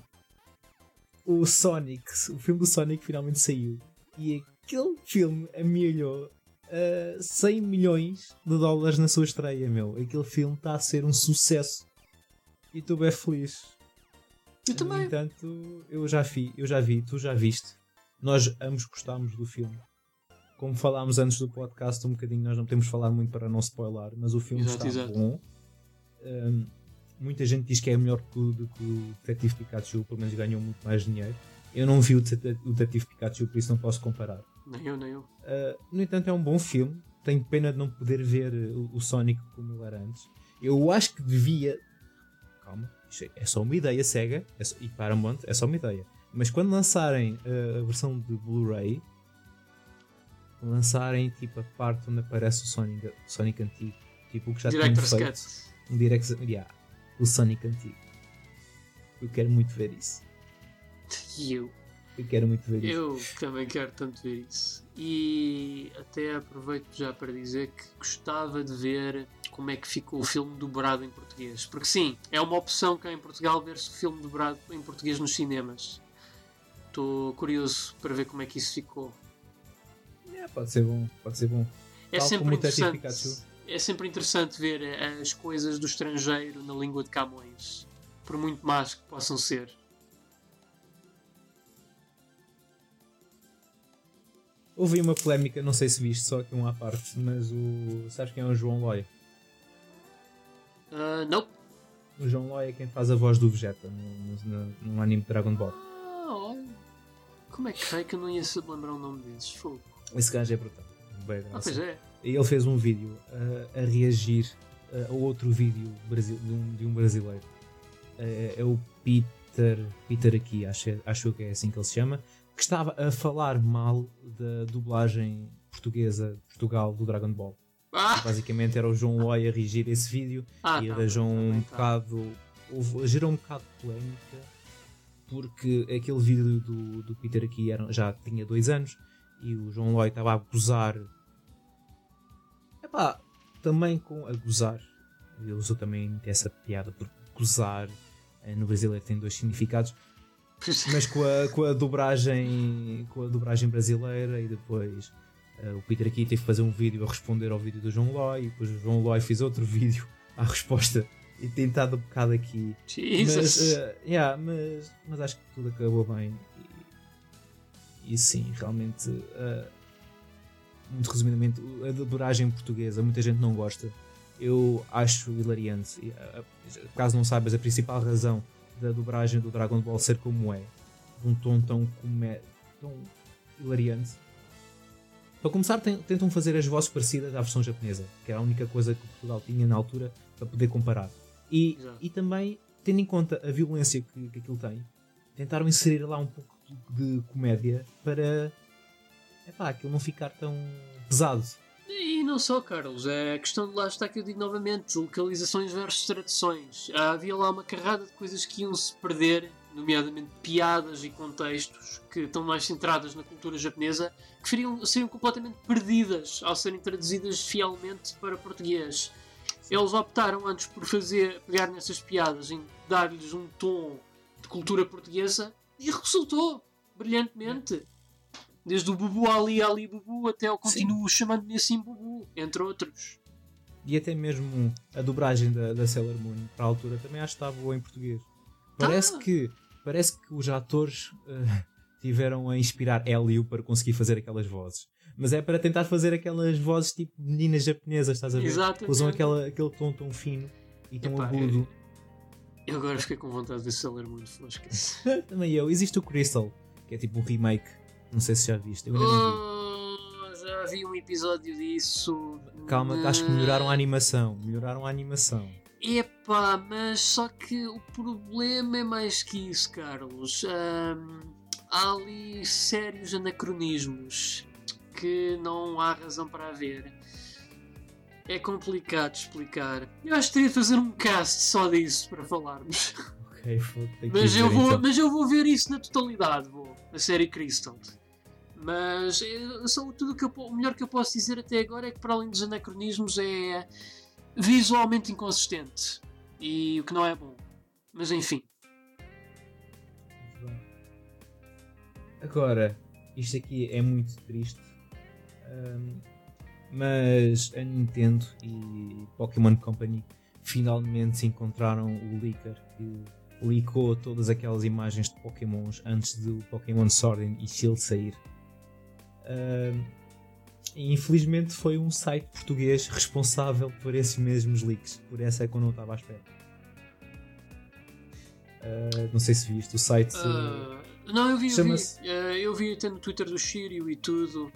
o Sonic, o filme do Sonic finalmente saiu. E aquele filme amelhou uh, cem milhões de dólares na sua estreia, meu. Aquele filme está a ser um sucesso. E estou bem feliz. Eu também. No entanto, eu já vi, eu já vi, tu já viste. Nós ambos gostámos do filme. Como falámos antes do podcast um bocadinho, nós não temos falado muito para não spoiler, mas o filme exato, está exato. bom. Um, muita gente diz que é melhor que o, do que o Detetive Pikachu, pelo menos ganhou muito mais dinheiro. Eu não vi o, o Detetive Pikachu, por isso não posso comparar. Nem eu, nem eu. Uh, no entanto, é um bom filme. Tenho pena de não poder ver o, o Sonic como ele era antes. Eu acho que devia... Calma, é só uma ideia cega. É só... E Paramount, é só uma ideia. Mas quando lançarem uh, a versão de Blu-ray, lançarem tipo a parte onde aparece o Sonic, o Sonic antigo, tipo o que já tinham feito. Cut. Um direct, yeah, o Sonic antigo. Eu quero muito ver isso. E eu? Eu quero muito ver eu isso. Eu também quero tanto ver isso. E até aproveito já para dizer que gostava de ver como é que ficou o filme dobrado em português. Porque sim, é uma opção cá em Portugal ver-se o filme dobrado em português nos cinemas. Estou curioso para ver como é que isso ficou. É, pode ser bom, pode ser bom. É Tal sempre interessante. É sempre interessante ver as coisas do estrangeiro na língua de Camões, por muito más que possam ser. Houve uma polémica, não sei se viste, só aqui um à parte, mas o... sabes quem é o João Loi? Uh, não. O João Loi é quem faz a voz do Vegeta no, no, no anime Dragon Ball. Ah, olha. Como é que é que eu não ia se lembrar o nome desses? Fogo. Esse gajo é brutal. Bem, ah, pois é. E ele fez um vídeo uh, a reagir uh, a outro vídeo brasile- de, um, de um brasileiro. Uh, é o Peter, Peter aqui, acho, acho que é assim que ele se chama, que estava a falar mal da dublagem portuguesa de Portugal do Dragon Ball. Ah! Basicamente era o João Loi a reagir a esse vídeo ah, e tá, era João um tá. bocado. Houve, gerou um bocado de polémica porque aquele vídeo do, do Peter aqui era, já tinha dois anos e o João Loi estava a gozar. Epá, também com a gozar. Ele usou também essa piada porque gozar no brasileiro tem dois significados. Mas com a, com a dobragem com a dobragem brasileira e depois uh, o Peter aqui teve que fazer um vídeo a responder ao vídeo do João Loi e depois o João Loi fez outro vídeo à resposta e tem estado um bocado aqui. Jesus. Mas, uh, yeah, mas, mas acho que tudo acabou bem e, e sim, realmente uh, muito resumidamente a dobragem portuguesa muita gente não gosta, eu acho hilariante. E, uh, caso não saibas, a principal razão da dobragem do Dragon Ball ser como é, de um tom tão, comé- tão hilariante, Para começar, tentam fazer as vozes parecidas à versão japonesa, que era a única coisa que Portugal tinha na altura para poder comparar. E, e também, tendo em conta a violência que, que aquilo tem, tentaram inserir lá um pouco de, de comédia para epá, aquilo não ficar tão pesado. E não só, Carlos, é a questão de lá está que eu digo novamente, localizações versus traduções. Havia lá uma carrada de coisas que iam se perder, nomeadamente piadas e contextos que estão mais centradas na cultura japonesa, que seriam, seriam completamente perdidas ao serem traduzidas fielmente para português. Eles optaram antes por fazer, pegar nessas piadas e dar-lhes um tom de cultura portuguesa e resultou brilhantemente. Desde o Bubu Ali Ali Bubu até eu continuo chamando-me assim Bubu, entre outros. E até mesmo a dobragem da, da Sailor Moon para a altura também acho que está boa em português. Parece, ah. que, parece que os atores uh, tiveram a inspirar Hélio para conseguir fazer aquelas vozes. Mas é para tentar fazer aquelas vozes tipo meninas japonesas, estás a ver? Exatamente. Usam aquela, aquele tom tão fino e tão Epá, agudo. Eu, eu agora fiquei com vontade de ver Sailor Moon. Também eu. Existe o Crystal, que é tipo um remake. Não sei se já viste. Eu ainda não vi. Já vi um episódio disso. Calma, mas... acho que melhoraram a animação. Melhoraram a animação. Epá, mas só que o problema é mais que isso, Carlos. Um, há ali sérios anacronismos que não há razão para haver. É complicado de explicar. Eu acho que teria de fazer um cast só disso para falarmos. Ok, tem que mas, ver, eu vou, então. mas eu vou ver isso na totalidade, vou. A série Crystal. Mas eu, só, tudo que eu, o melhor que eu posso dizer até agora é que, para além dos anacronismos, é visualmente inconsistente. E o que não é bom. Mas enfim. Agora, isto aqui é muito triste. Um, mas a Nintendo e Pokémon Company finalmente se encontraram o leaker que leakou todas aquelas imagens de Pokémons antes do Pokémon Sword e Shield sair. Uh, e infelizmente foi um site português responsável por esses mesmos leaks. Por essa é que eu não estava à espera. Uh, não sei se viste o site. Uh, não, eu vi, eu vi. Uh, eu vi até no Twitter do Shiryu e tudo.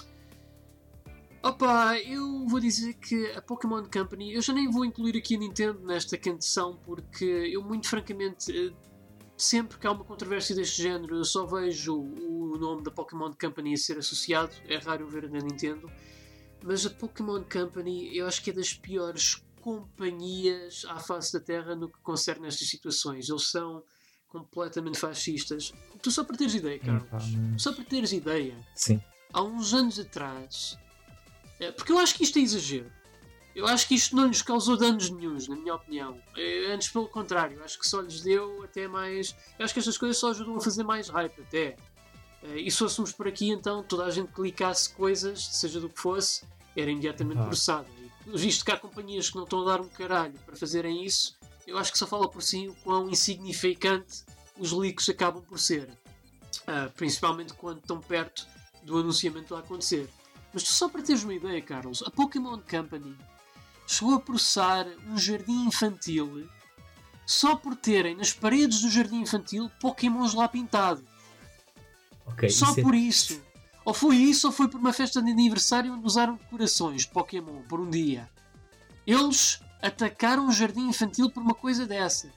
Opa, eu vou dizer que a Pokémon Company, eu já nem vou incluir aqui a Nintendo nesta canção, porque eu muito francamente, sempre que há uma controvérsia deste género, eu só vejo o nome da Pokémon Company a ser associado. É raro ver na Nintendo, mas a Pokémon Company eu acho que é das piores companhias à face da Terra no que concerne estas situações. Eles são completamente fascistas. Tu só para teres ideia, Carlos, hum, só para teres ideia, sim. Há uns anos atrás, porque eu acho que isto é exagero. Eu acho que isto não lhes causou danos nenhuns, na minha opinião. Antes, pelo contrário, acho que só lhes deu até mais... Eu acho que estas coisas só ajudam a fazer mais hype, até. E se fôssemos por aqui, então, toda a gente clicasse coisas, seja do que fosse, era imediatamente processada. E visto que há companhias que não estão a dar um caralho para fazerem isso, eu acho que só fala por si o quão insignificante os leaks acabam por ser. Uh, principalmente quando estão perto do anunciamento a acontecer. Mas tu, só para teres uma ideia, Carlos, a Pokémon Company chegou a processar um jardim infantil só por terem nas paredes do jardim infantil Pokémons lá pintados. Okay, só isso por é... isso. Ou foi isso ou foi por uma festa de aniversário onde usaram decorações de Pokémon por um dia. Eles atacaram um jardim infantil por uma coisa dessas.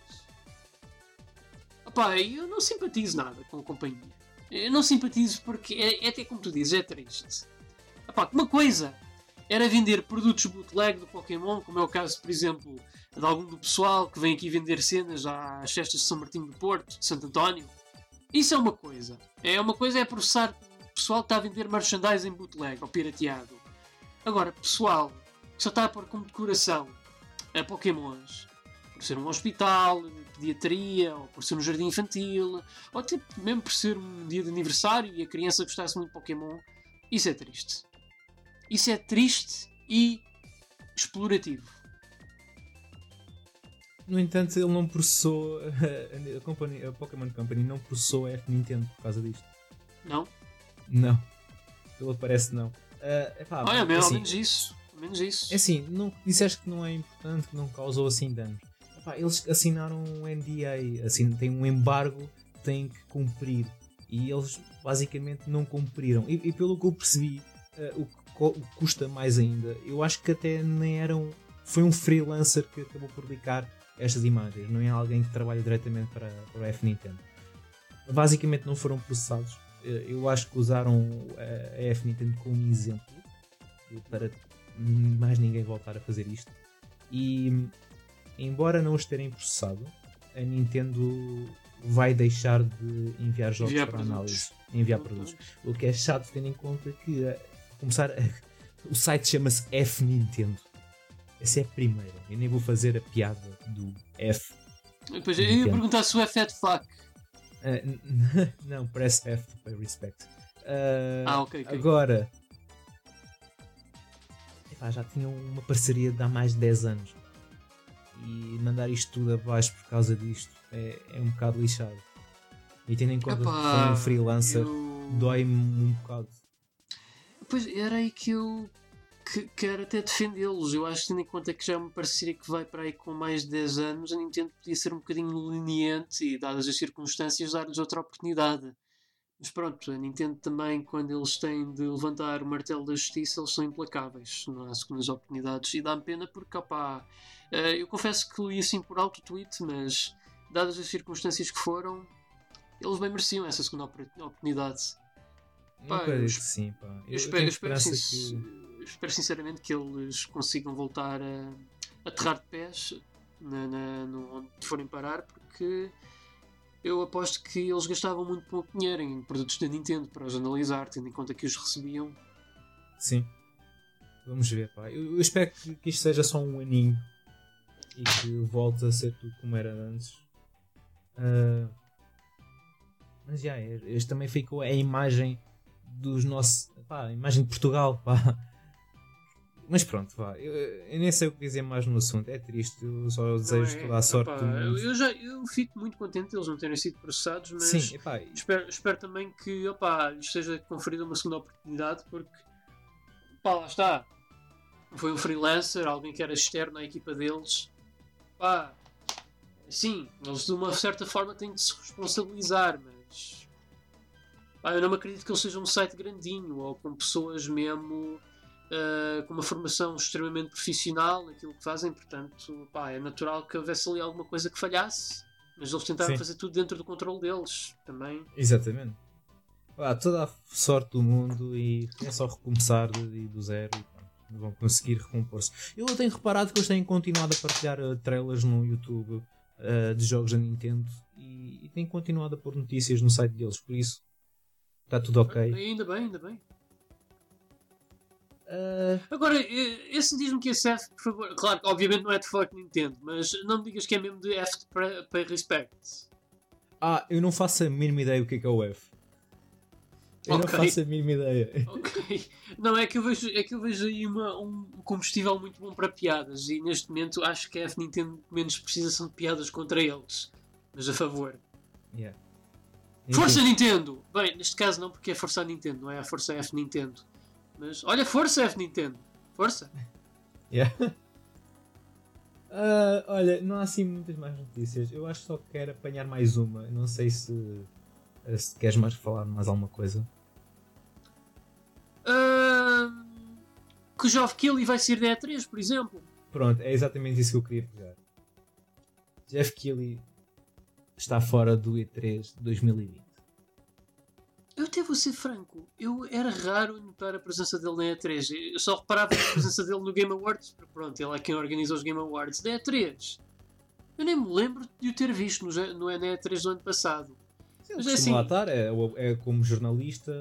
Opá, eu não simpatizo nada com a companhia. Eu não simpatizo porque é, é até como tu dizes, é triste. Epá, uma coisa era vender produtos bootleg do Pokémon, como é o caso, por exemplo, de algum do pessoal que vem aqui vender cenas às festas de São Martinho do Porto, de Santo António. Isso é uma coisa. É uma coisa é processar o pessoal que está a vender merchandising bootleg ou pirateado. Agora, pessoal que só está a pôr como decoração a Pokémons, por ser um hospital, pediatria, ou por ser um jardim infantil, ou até mesmo por ser um dia de aniversário e a criança gostasse muito de Pokémon, isso é triste. Isso é triste e explorativo. No entanto, ele não processou a, company, a Pokémon Company não processou a Nintendo por causa disto. Não? Não. Pelo que parece, não. Uh, epá, Olha, assim, ao menos isso. Ao menos isso. É assim, não, disseste que não é importante, que não causou assim danos. Epá, eles assinaram um N D A, assim, têm um embargo que têm que cumprir. E eles basicamente não cumpriram. E, e pelo que eu percebi, uh, o, que, o que custa mais ainda, eu acho que até nem eram. Foi um freelancer que acabou por publicar estas imagens, não é alguém que trabalha diretamente para, para a F Nintendo. Basicamente não foram processados. Eu acho que usaram a F Nintendo como exemplo para mais ninguém voltar a fazer isto. E embora não os terem processado, a Nintendo vai deixar de enviar jogos enviar para produtos. análise, enviar produtos. O que é chato, tendo em conta que a começar a, o site chama-se F Nintendo. Essa é a primeira. Eu nem vou fazer a piada do F. Depois, eu ia perguntar se o F é de fuck. Uh, não, press F to pay respect. Uh, ah, ok, ok. Agora, epá, já tinham uma parceria de há mais de dez anos. E mandar isto tudo abaixo por causa disto é, é um bocado lixado. E tendo em conta Epá, que foi um freelancer, eu... dói-me um bocado. Pois era aí que eu que, quero até defendê-los. Eu acho que tendo em conta que já é uma parceria que vai para aí com mais de dez anos, a Nintendo podia ser um bocadinho leniente e, dadas as circunstâncias, dar-lhes outra oportunidade. Mas pronto, a Nintendo também, quando eles têm de levantar o martelo da justiça, eles são implacáveis, não há segundas oportunidades. E dá-me pena porque, opá, eu confesso que li assim por alto o tweet, mas dadas as circunstâncias que foram, eles bem mereciam essa segunda oportunidade. Pá, eu, que sim, pá. Eu, eu espero, eu espero, sin que... espero sinceramente que eles consigam voltar a aterrar de pés na, na, no, onde forem parar, porque eu aposto que eles gastavam muito pouco dinheiro em produtos da Nintendo para os analisar, tendo em conta que os recebiam. Sim. Vamos ver, pá. Eu, eu espero que, que isto seja só um aninho e que volte a ser tudo como era antes. Uh, mas já, este também ficou a imagem dos nossos. Pá, a imagem de Portugal, pá. Mas pronto, pá. Eu, eu nem sei o que dizer mais no assunto. É triste, eu só desejo é, toda a sorte epá, do mundo. Eu, já, eu fico muito contente de eles não terem sido processados, mas Sim, epá, espero, espero também que opá, lhes seja conferida uma segunda oportunidade, porque pá, lá está. Foi um freelancer, alguém que era externo à equipa deles. Pá, sim, eles de uma certa forma têm de se responsabilizar, mas pá, eu não me acredito que eles sejam um site grandinho ou com pessoas mesmo uh, com uma formação extremamente profissional naquilo que fazem, portanto pá, é natural que houvesse ali alguma coisa que falhasse, mas eles tentaram Sim. fazer tudo dentro do controle deles também. Exatamente. Pá, toda a sorte do mundo e é só recomeçar do, do zero e pá, vão conseguir recompor-se. Eu tenho reparado que eles têm continuado a partilhar uh, trailers no YouTube uh, de jogos da Nintendo e, e têm continuado a pôr notícias no site deles, por isso está tudo ok. Ainda bem, ainda bem. Uh... Agora, esse diz-me que esse F, por favor, claro que obviamente não é de fuck Nintendo, mas não me digas que é mesmo de F de Pay Respect. Ah, eu não faço a mínima ideia o que é que é o F. Eu okay. não faço a mínima ideia. Ok. Não, é que eu vejo, é que eu vejo aí uma, um combustível muito bom para piadas e neste momento acho que a F Nintendo menos precisa são de piadas contra eles. Mas a favor. Yeah. Força Nintendo! Bem, neste caso não, porque é Força a Nintendo, não é a Força F Nintendo. Mas olha, Força F Nintendo! Força! Yeah. Uh, olha, não há assim muitas mais notícias. Eu acho que só quero apanhar mais uma. Não sei se, se queres mais falar mais alguma coisa. Uh, que o Geoff Keighley vai ser da E três, por exemplo. Pronto, é exatamente isso que eu queria pegar. Geoff Keighley está fora do E três de dois mil e vinte. Eu até vou ser franco, eu era raro notar a presença dele na E três. Eu só reparava a presença dele no Game Awards, porque pronto, ele é quem organiza os Game Awards da E três. Eu nem me lembro de o ter visto no, no E três do ano passado. Sim, mas é assim, lá estar, é, é como jornalista.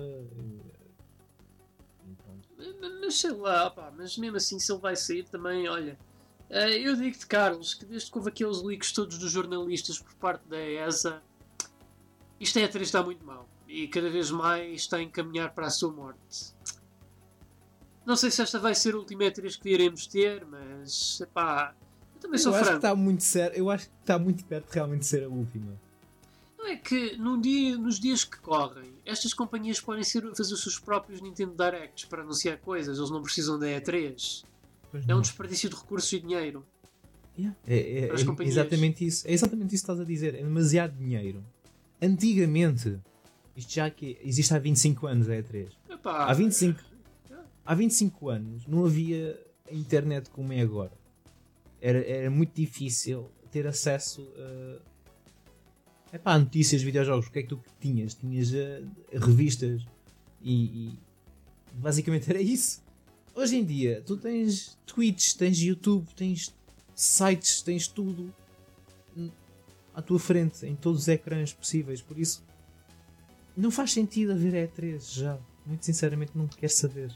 Mas sei lá, pá, mas mesmo assim, se ele vai sair também, olha. Eu digo-te, Carlos, que desde que houve aqueles leaks todos dos jornalistas por parte da E S A, isto a E três está muito mal. E cada vez mais está a encaminhar para a sua morte. Não sei se esta vai ser a última E três que iremos ter, mas pá, eu também sou eu acho franco. Que está muito sério, eu acho que está muito perto de realmente ser a última. Não é que no dia, nos dias que correm, estas companhias podem ser, fazer os seus próprios Nintendo Directs para anunciar coisas, eles não precisam da E três. É um desperdício de recursos e dinheiro. Yeah. É, é, é exatamente isso. É exatamente isso que estás a dizer. É demasiado dinheiro. Antigamente, isto já que existe há vinte e cinco anos a E três. Epá, há vinte e cinco, há vinte e cinco anos não havia a internet como é agora. Era, era muito difícil ter acesso a, epá, a notícias, videojogos. O que é que tu tinhas? Tinhas uh, revistas e, e basicamente era isso. Hoje em dia tu tens tweets, tens YouTube, tens sites, tens tudo à tua frente, em todos os ecrãs possíveis. Por isso não faz sentido haver E três já. Muito sinceramente não quero saber.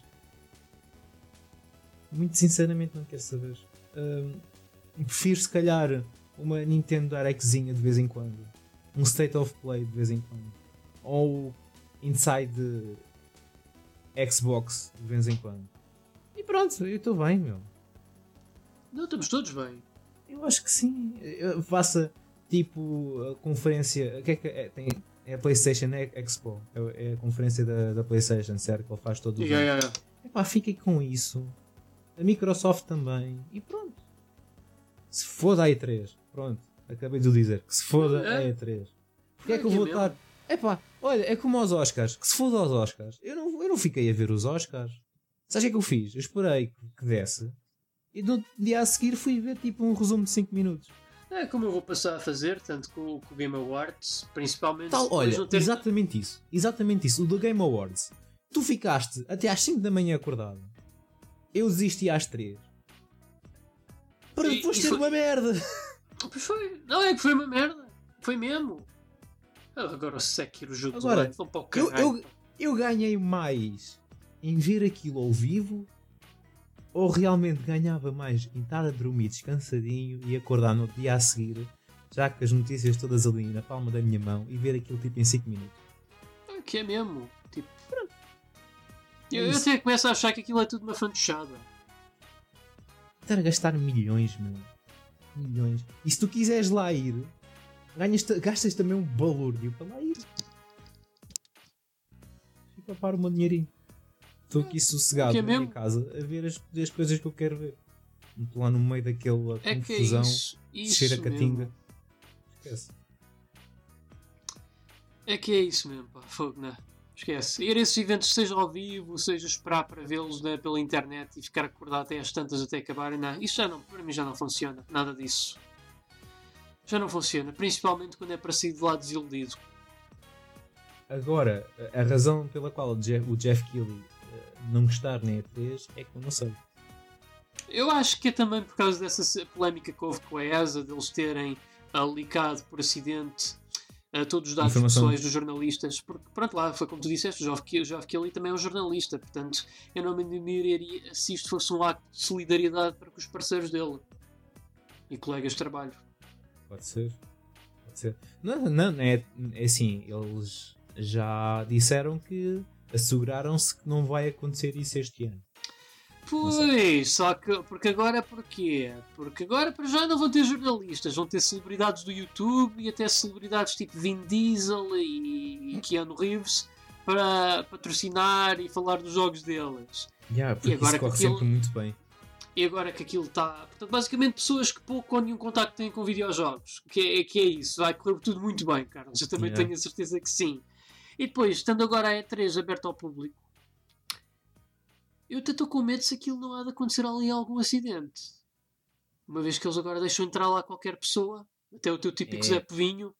Muito sinceramente não quero saber. Um, prefiro se calhar uma Nintendo Directzinha de vez em quando. Um State of Play de vez em quando. Ou Inside Xbox de vez em quando. E pronto, eu estou bem, meu. Não, estamos todos bem. Eu acho que sim. Eu faça tipo a conferência. O que é que é? Tem, é a PlayStation Expo. É a conferência da, da PlayStation, certo? Que ele faz todo o yeah, yeah, yeah. Epá, fiquem com isso. A Microsoft também. E pronto. Se foda a E três. Pronto. Acabei de o dizer. Que se foda é. a E três. Porque é, é que eu vou estar. Epá, olha, é como aos Oscars. Que se foda aos Oscars. Eu não, eu não fiquei a ver os Oscars. Sabes o que é que eu fiz? Eu esperei que desse. E no dia a seguir fui ver tipo um resumo de cinco minutos. É como eu vou passar a fazer, tanto com, com o Game Awards, principalmente. Tal, olha, ter... exatamente isso. Exatamente isso. O do Game Awards. Tu ficaste até às cinco da manhã acordado. Eu desisti às três. Para e, depois e ter foi... uma merda. Pois foi. Não, é que foi uma merda. Foi mesmo. Agora o Sekiro jogo Agora, do para o eu, eu, eu ganhei mais em ver aquilo ao vivo, ou realmente ganhava mais em estar a dormir descansadinho e acordar no dia a seguir, já que as notícias todas ali na palma da minha mão, e ver aquilo tipo em cinco minutos. É que é mesmo. Tipo, eu, eu até começo a achar que aquilo é tudo uma fantochada. Estar a gastar milhões, meu. Milhões. E se tu quiseres lá ir, ganhas, gastas também um balúrdio para lá ir. Fica para o meu dinheirinho. Estou aqui sossegado é na minha casa a ver as, as coisas que eu quero ver. Não estou lá no meio daquela é confusão, que é isso, isso cheira a catinga. Mesmo. Esquece. É que é isso mesmo, pá. Fogo, não. Esquece. Ir a esses eventos, seja ao vivo, seja esperar para vê-los, né, pela internet e ficar acordado até às tantas até acabarem, não. Isso já não, para mim já não funciona. Nada disso. Já não funciona. Principalmente quando é para sair de lá desiludido. Agora, a razão pela qual o Jeff, o Jeff Keighley não gostar na E três é que eu não sei. Eu acho que é também por causa dessa polémica que houve com a E S A, deles terem uh, licado por acidente uh, todos os dados Informação. pessoais dos jornalistas. Porque, pronto, lá foi como tu disseste, o Geoff Keighley também é um jornalista. Portanto, eu não me admiraria se isto fosse um acto de solidariedade para com os parceiros dele e colegas de trabalho. Pode ser. Pode ser. Não, não, é, é assim, eles já disseram que asseguraram-se que não vai acontecer isso este ano. Pois, só que porque agora porquê? Porque agora para já não vão ter jornalistas, vão ter celebridades do YouTube e até celebridades tipo Vin Diesel e, e Keanu Reeves para patrocinar e falar dos jogos deles. Yeah, porque e agora isso corre aquilo, sempre muito bem. E agora que aquilo está... Portanto, basicamente pessoas que pouco ou nenhum contacto têm com videojogos. Que é, que é isso, vai correr tudo muito bem, Carlos. Eu também yeah. tenho a certeza que sim. E depois, estando agora a E três aberta ao público, eu até estou com medo se aquilo não há de acontecer ali algum acidente. Uma vez que eles agora deixam entrar lá qualquer pessoa, até o teu típico é. Zé Povinho.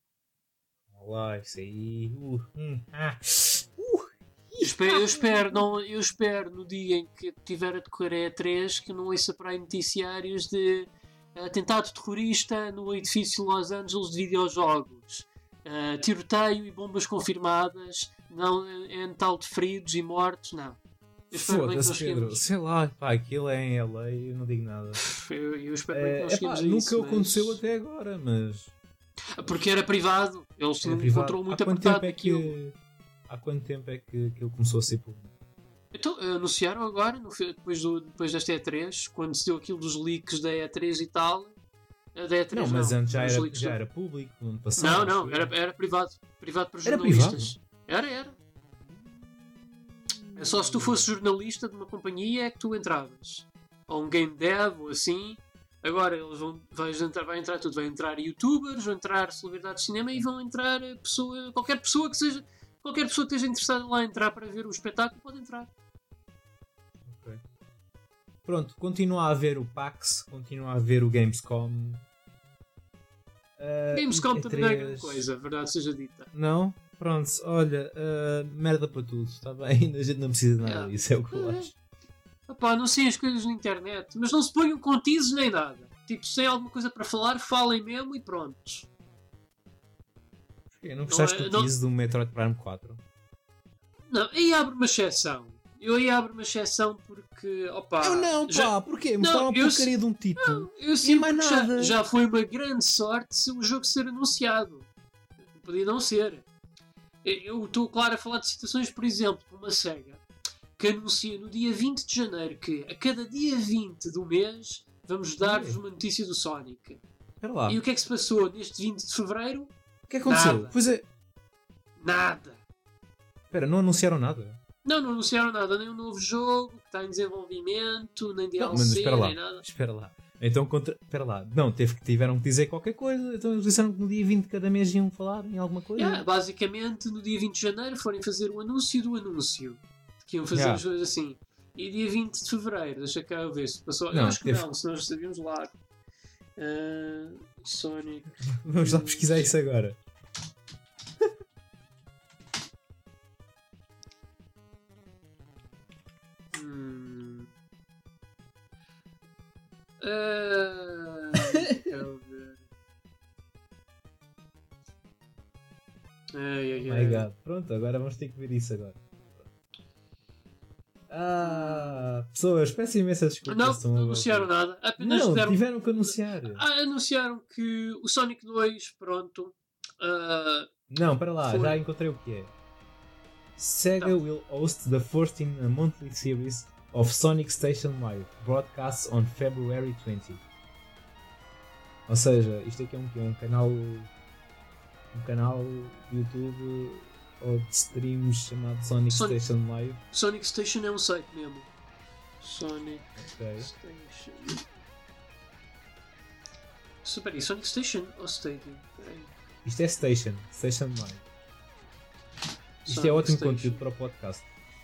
Olá, isso aí. Uh, hum, ah. uh, eu, espero, eu, espero, não, eu espero no dia em que tiver a decorrer a E três que não ouça para aí noticiários de atentado terrorista no edifício Los Angeles de videojogos. Uh, tiroteio e bombas confirmadas, não é tal de feridos e mortos, não. Foda-se, Pedro, cheguemos... sei lá, pá, aquilo é em L A, eu não digo nada. Eu, eu espero é, que nós cheguemos epá, a nunca isso. Nunca aconteceu mas... até agora, mas. Porque era privado, eles tinham um controle muito apertado é que... Há quanto tempo é que aquilo começou a ser público? Então, anunciaram agora, no, depois, do, depois desta E três, quando se deu aquilo dos leaks da E três e tal. Da E três, não, mas não, antes já, era, leaks já do... era público, no ano passado. Não, não, era, era privado. Privado para era jornalistas. Privado? Era, era. É só se tu fosses jornalista de uma companhia é que tu entravas. Ou um game dev, ou assim. Agora eles vão, vais entrar, vai entrar tudo. Vai entrar youtubers, vão entrar celebridades de cinema e vão entrar pessoa, qualquer pessoa que seja... Qualquer pessoa que esteja interessada lá a entrar para ver o espetáculo pode entrar. pronto, continua a haver o PAX, continua a haver o Gamescom. Uh, Gamescom também não é grande coisa, verdade seja dita. Não? Pronto, olha, uh, merda para tudo, está bem? A gente não precisa de nada Yeah. disso, é o que eu acho. Opá, anunciem as coisas na internet, mas não se ponham com teases nem nada. Tipo, se tem alguma coisa para falar, falem mesmo e pronto. Não gostaste Não é- do não- tease do Metroid Prime quatro? Não, aí abre uma exceção. Eu aí abro uma exceção porque, opá... Eu não, pá, já- porquê? Mostrar uma eu porcaria de um título. Eu sinto mais que já, nada. já foi uma grande sorte se o jogo ser anunciado. Podia não ser. Eu estou, claro, a falar de situações, por exemplo, como a SEGA, que anuncia no dia vinte de janeiro que a cada dia vinte do mês vamos dar-vos uma notícia do Sonic. Espera lá, E o que é que se passou neste vinte de fevereiro? o que é que aconteceu? Nada. Pois é. Nada. Espera, não anunciaram nada? Não, não anunciaram nada, nem um novo jogo que está em desenvolvimento, nem Não, D L C, mas espera lá, nem nada. espera lá. Então, contra... espera lá. Não, teve que, tiveram que dizer qualquer coisa. Então eles disseram que no dia vinte de cada mês iam falar em alguma coisa. Yeah, basicamente, no dia vinte de janeiro forem fazer o anúncio do anúncio. Que iam fazer Yeah. as coisas assim. E dia vinte de fevereiro, deixa cá eu ver se passou. Não, eu acho que teve- não, se nós sabíamos lá. Ah, Sonic. Vamos lá pesquisar isso agora. Hum. Ah, quero ver. Ai, ai, Oh ai. my god. Pronto, agora vamos ter que ver isso agora. Ah, pessoas, peço imensa desculpa. Não, estão não a- anunciaram nada. Apenas Não, deram. tiveram que anunciar. Ah, anunciaram que o Sonic dois, pronto. ah, Não, para lá, Foi. já encontrei o que é. Sega Não. will host the first in a monthly series of Sonic Station Live, broadcasts on February twentieth. Ou seja, isto aqui é um, é um canal um canal de YouTube ou de streams chamado Sonic, Sonic- Station Live. Sonic Station é um site mesmo. Sonic Ok. Station. Espera aí, Sonic Station ou Stadium? Peraí. Isto é Station, Station Live. Isto Sonic é ótimo Station. conteúdo para o podcast.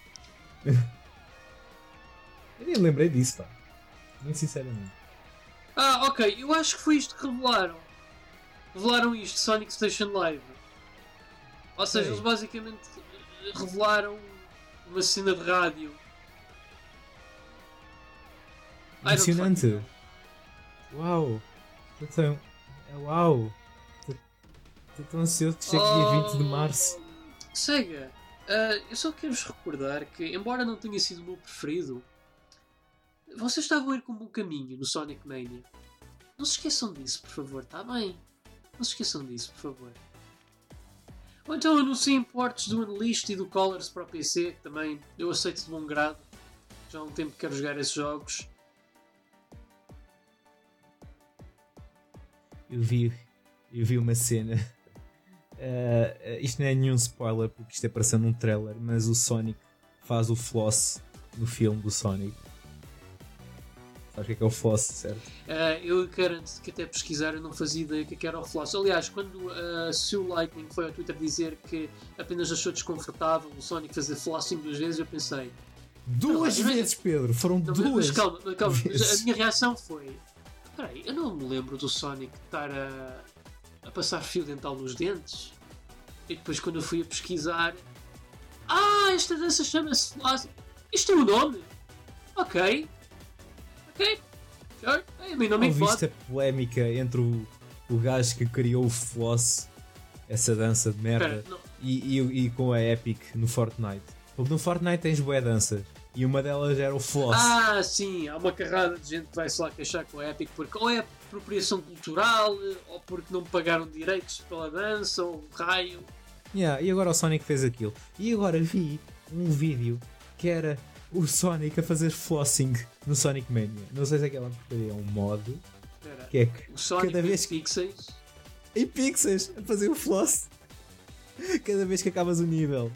Eu nem me lembrei disso, pá. Muito sinceramente. Ah, ok, eu acho que foi isto que revelaram. Revelaram isto, Sonic Station Live. Ou seja, Ok. eles basicamente eh, revelaram uma cena de rádio. I don't Emocionante. fucking know. Uau! Então, é uau! Estou tão ansioso que chegue dia vinte de março. Oh, Sega, ah, eu só quero-vos recordar que, embora não tenha sido o meu preferido, vocês estavam a ir com um bom caminho no Sonic Mania. Não se esqueçam disso, por favor, está bem? Não se esqueçam disso, por favor. Ou então anunciem portes do Unleashed e do Colors para o P C, que também eu aceito de bom grado. Já há um tempo que quero jogar esses jogos. Eu vi, eu vi uma cena. Uh, isto não é nenhum spoiler porque isto é parecendo um trailer, mas o Sonic faz o floss no filme do Sonic. Sabes o que é que é o floss, certo? Ah, eu garanto que até pesquisar eu não fazia ideia que era o floss. Aliás, quando a Sue Lightning foi ao Twitter dizer que apenas achou desconfortável o Sonic fazer flossing duas vezes, eu pensei... Duas Não, mas- vezes, Pedro! Foram Não, duas! mas calma, mas calma, mas vezes. a minha reação foi... Peraí, eu não me lembro do Sonic estar a, a passar fio dental nos dentes. E depois quando eu fui a pesquisar... Ah, esta dança chama-se flossing. Isto é o nome? Ok. Ok. Sure. A mim não me Ouviste importa. a polémica entre o, o gajo que criou o floss, essa dança de merda, Espera, não. e, e, e com a Epic no Fortnite? Porque no Fortnite tens bué danças e uma delas era o floss. Ah, sim, há uma carrada de gente que vai-se lá queixar com a Epic porque ou é apropriação cultural, ou porque não pagaram direitos pela dança, ou raio. Yeah, e agora o Sonic fez aquilo. E agora vi um vídeo que era o Sonic a fazer flossing no Sonic Mania. Não sei se aquela porcaria é um mod, Espera, que é que o Sonic cada vez vez... pixels. em pixels a fazer o floss cada vez que acabas o nível.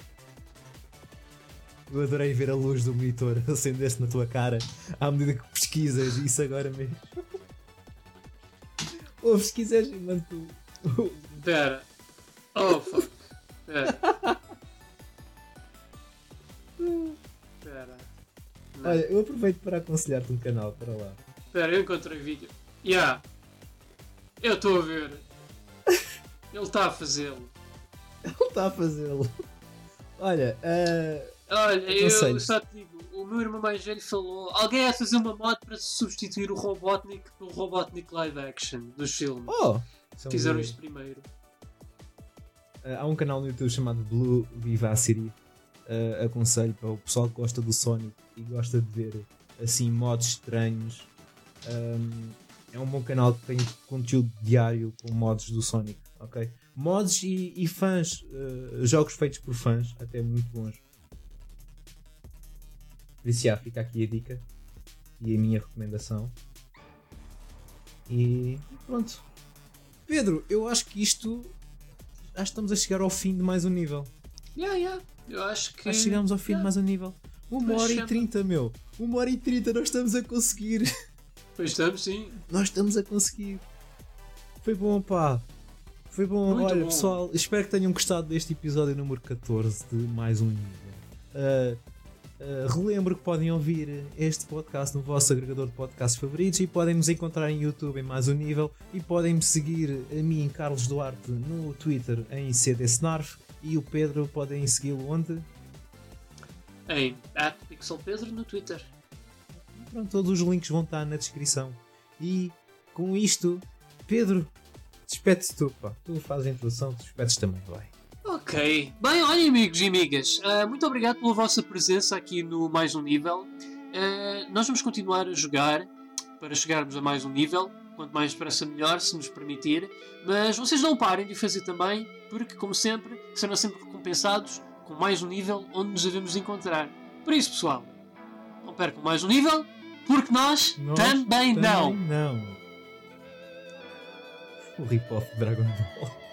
Eu adorei ver a luz do monitor acender-se na tua cara à medida que pesquisas isso agora mesmo. Ou pesquisas e mando tu. Espera. Oh, fuck. Espera. Espera. Olha, eu aproveito para aconselhar-te um canal, para lá. Espera, eu encontrei vídeo. Ya! Yeah. Eu estou a ver. Ele está a fazê-lo. Ele está a fazê-lo. Olha, uh, Olha, eu só te digo, o meu irmão mais velho falou: alguém vai fazer uma mod para substituir o Robotnik pelo Robotnik live action dos filmes. Oh! Fizeram isto primeiro. Uh, há um canal no YouTube chamado Blue Vivacity. Uh, aconselho para o pessoal que gosta do Sonic e gosta de ver assim mods estranhos. Um, é um bom canal que tem conteúdo diário com mods do Sonic, ok? Mods e, e fãs, uh, jogos feitos por fãs, até muito bons. Por isso já, fica aqui a dica e a minha recomendação. E pronto. Pedro, eu acho que isto, acho que estamos a chegar ao fim de mais um nível. Yeah, yeah. Eu acho que... Acho que chegamos ao fim yeah. de mais um nível. Uma Mas hora chama. e trinta, meu. Uma hora e trinta, nós estamos a conseguir. Pois estamos, sim. Nós estamos a conseguir. Foi bom, pá. Foi bom. Muito Olha, bom. pessoal, espero que tenham gostado deste episódio número catorze de mais um nível. Uh, uh, relembro que podem ouvir este podcast no vosso agregador de podcasts favoritos e podem nos encontrar em YouTube em mais um nível e podem me seguir a mim, Carlos Duarte, no Twitter em C D Snarf e o Pedro podem segui-lo onde? Em at PixelPedro no Twitter. Pronto, todos os links vão estar na descrição. E com isto, Pedro, despede-te tu, pá. Tu fazes a introdução, tu despedes também, vai. Ok. Bem, olhem amigos e amigas, uh, muito obrigado pela vossa presença aqui no Mais Um Nível. Uh, nós vamos continuar a jogar para chegarmos a mais um nível. Quanto mais depressa melhor, se nos permitir. Mas vocês não parem de o fazer também, porque, como sempre, serão sempre recompensados com mais um nível onde nos devemos encontrar. Por isso, pessoal, não percam mais um nível, porque nós, nós também, também não. não. O rip-off de Dragon Ball.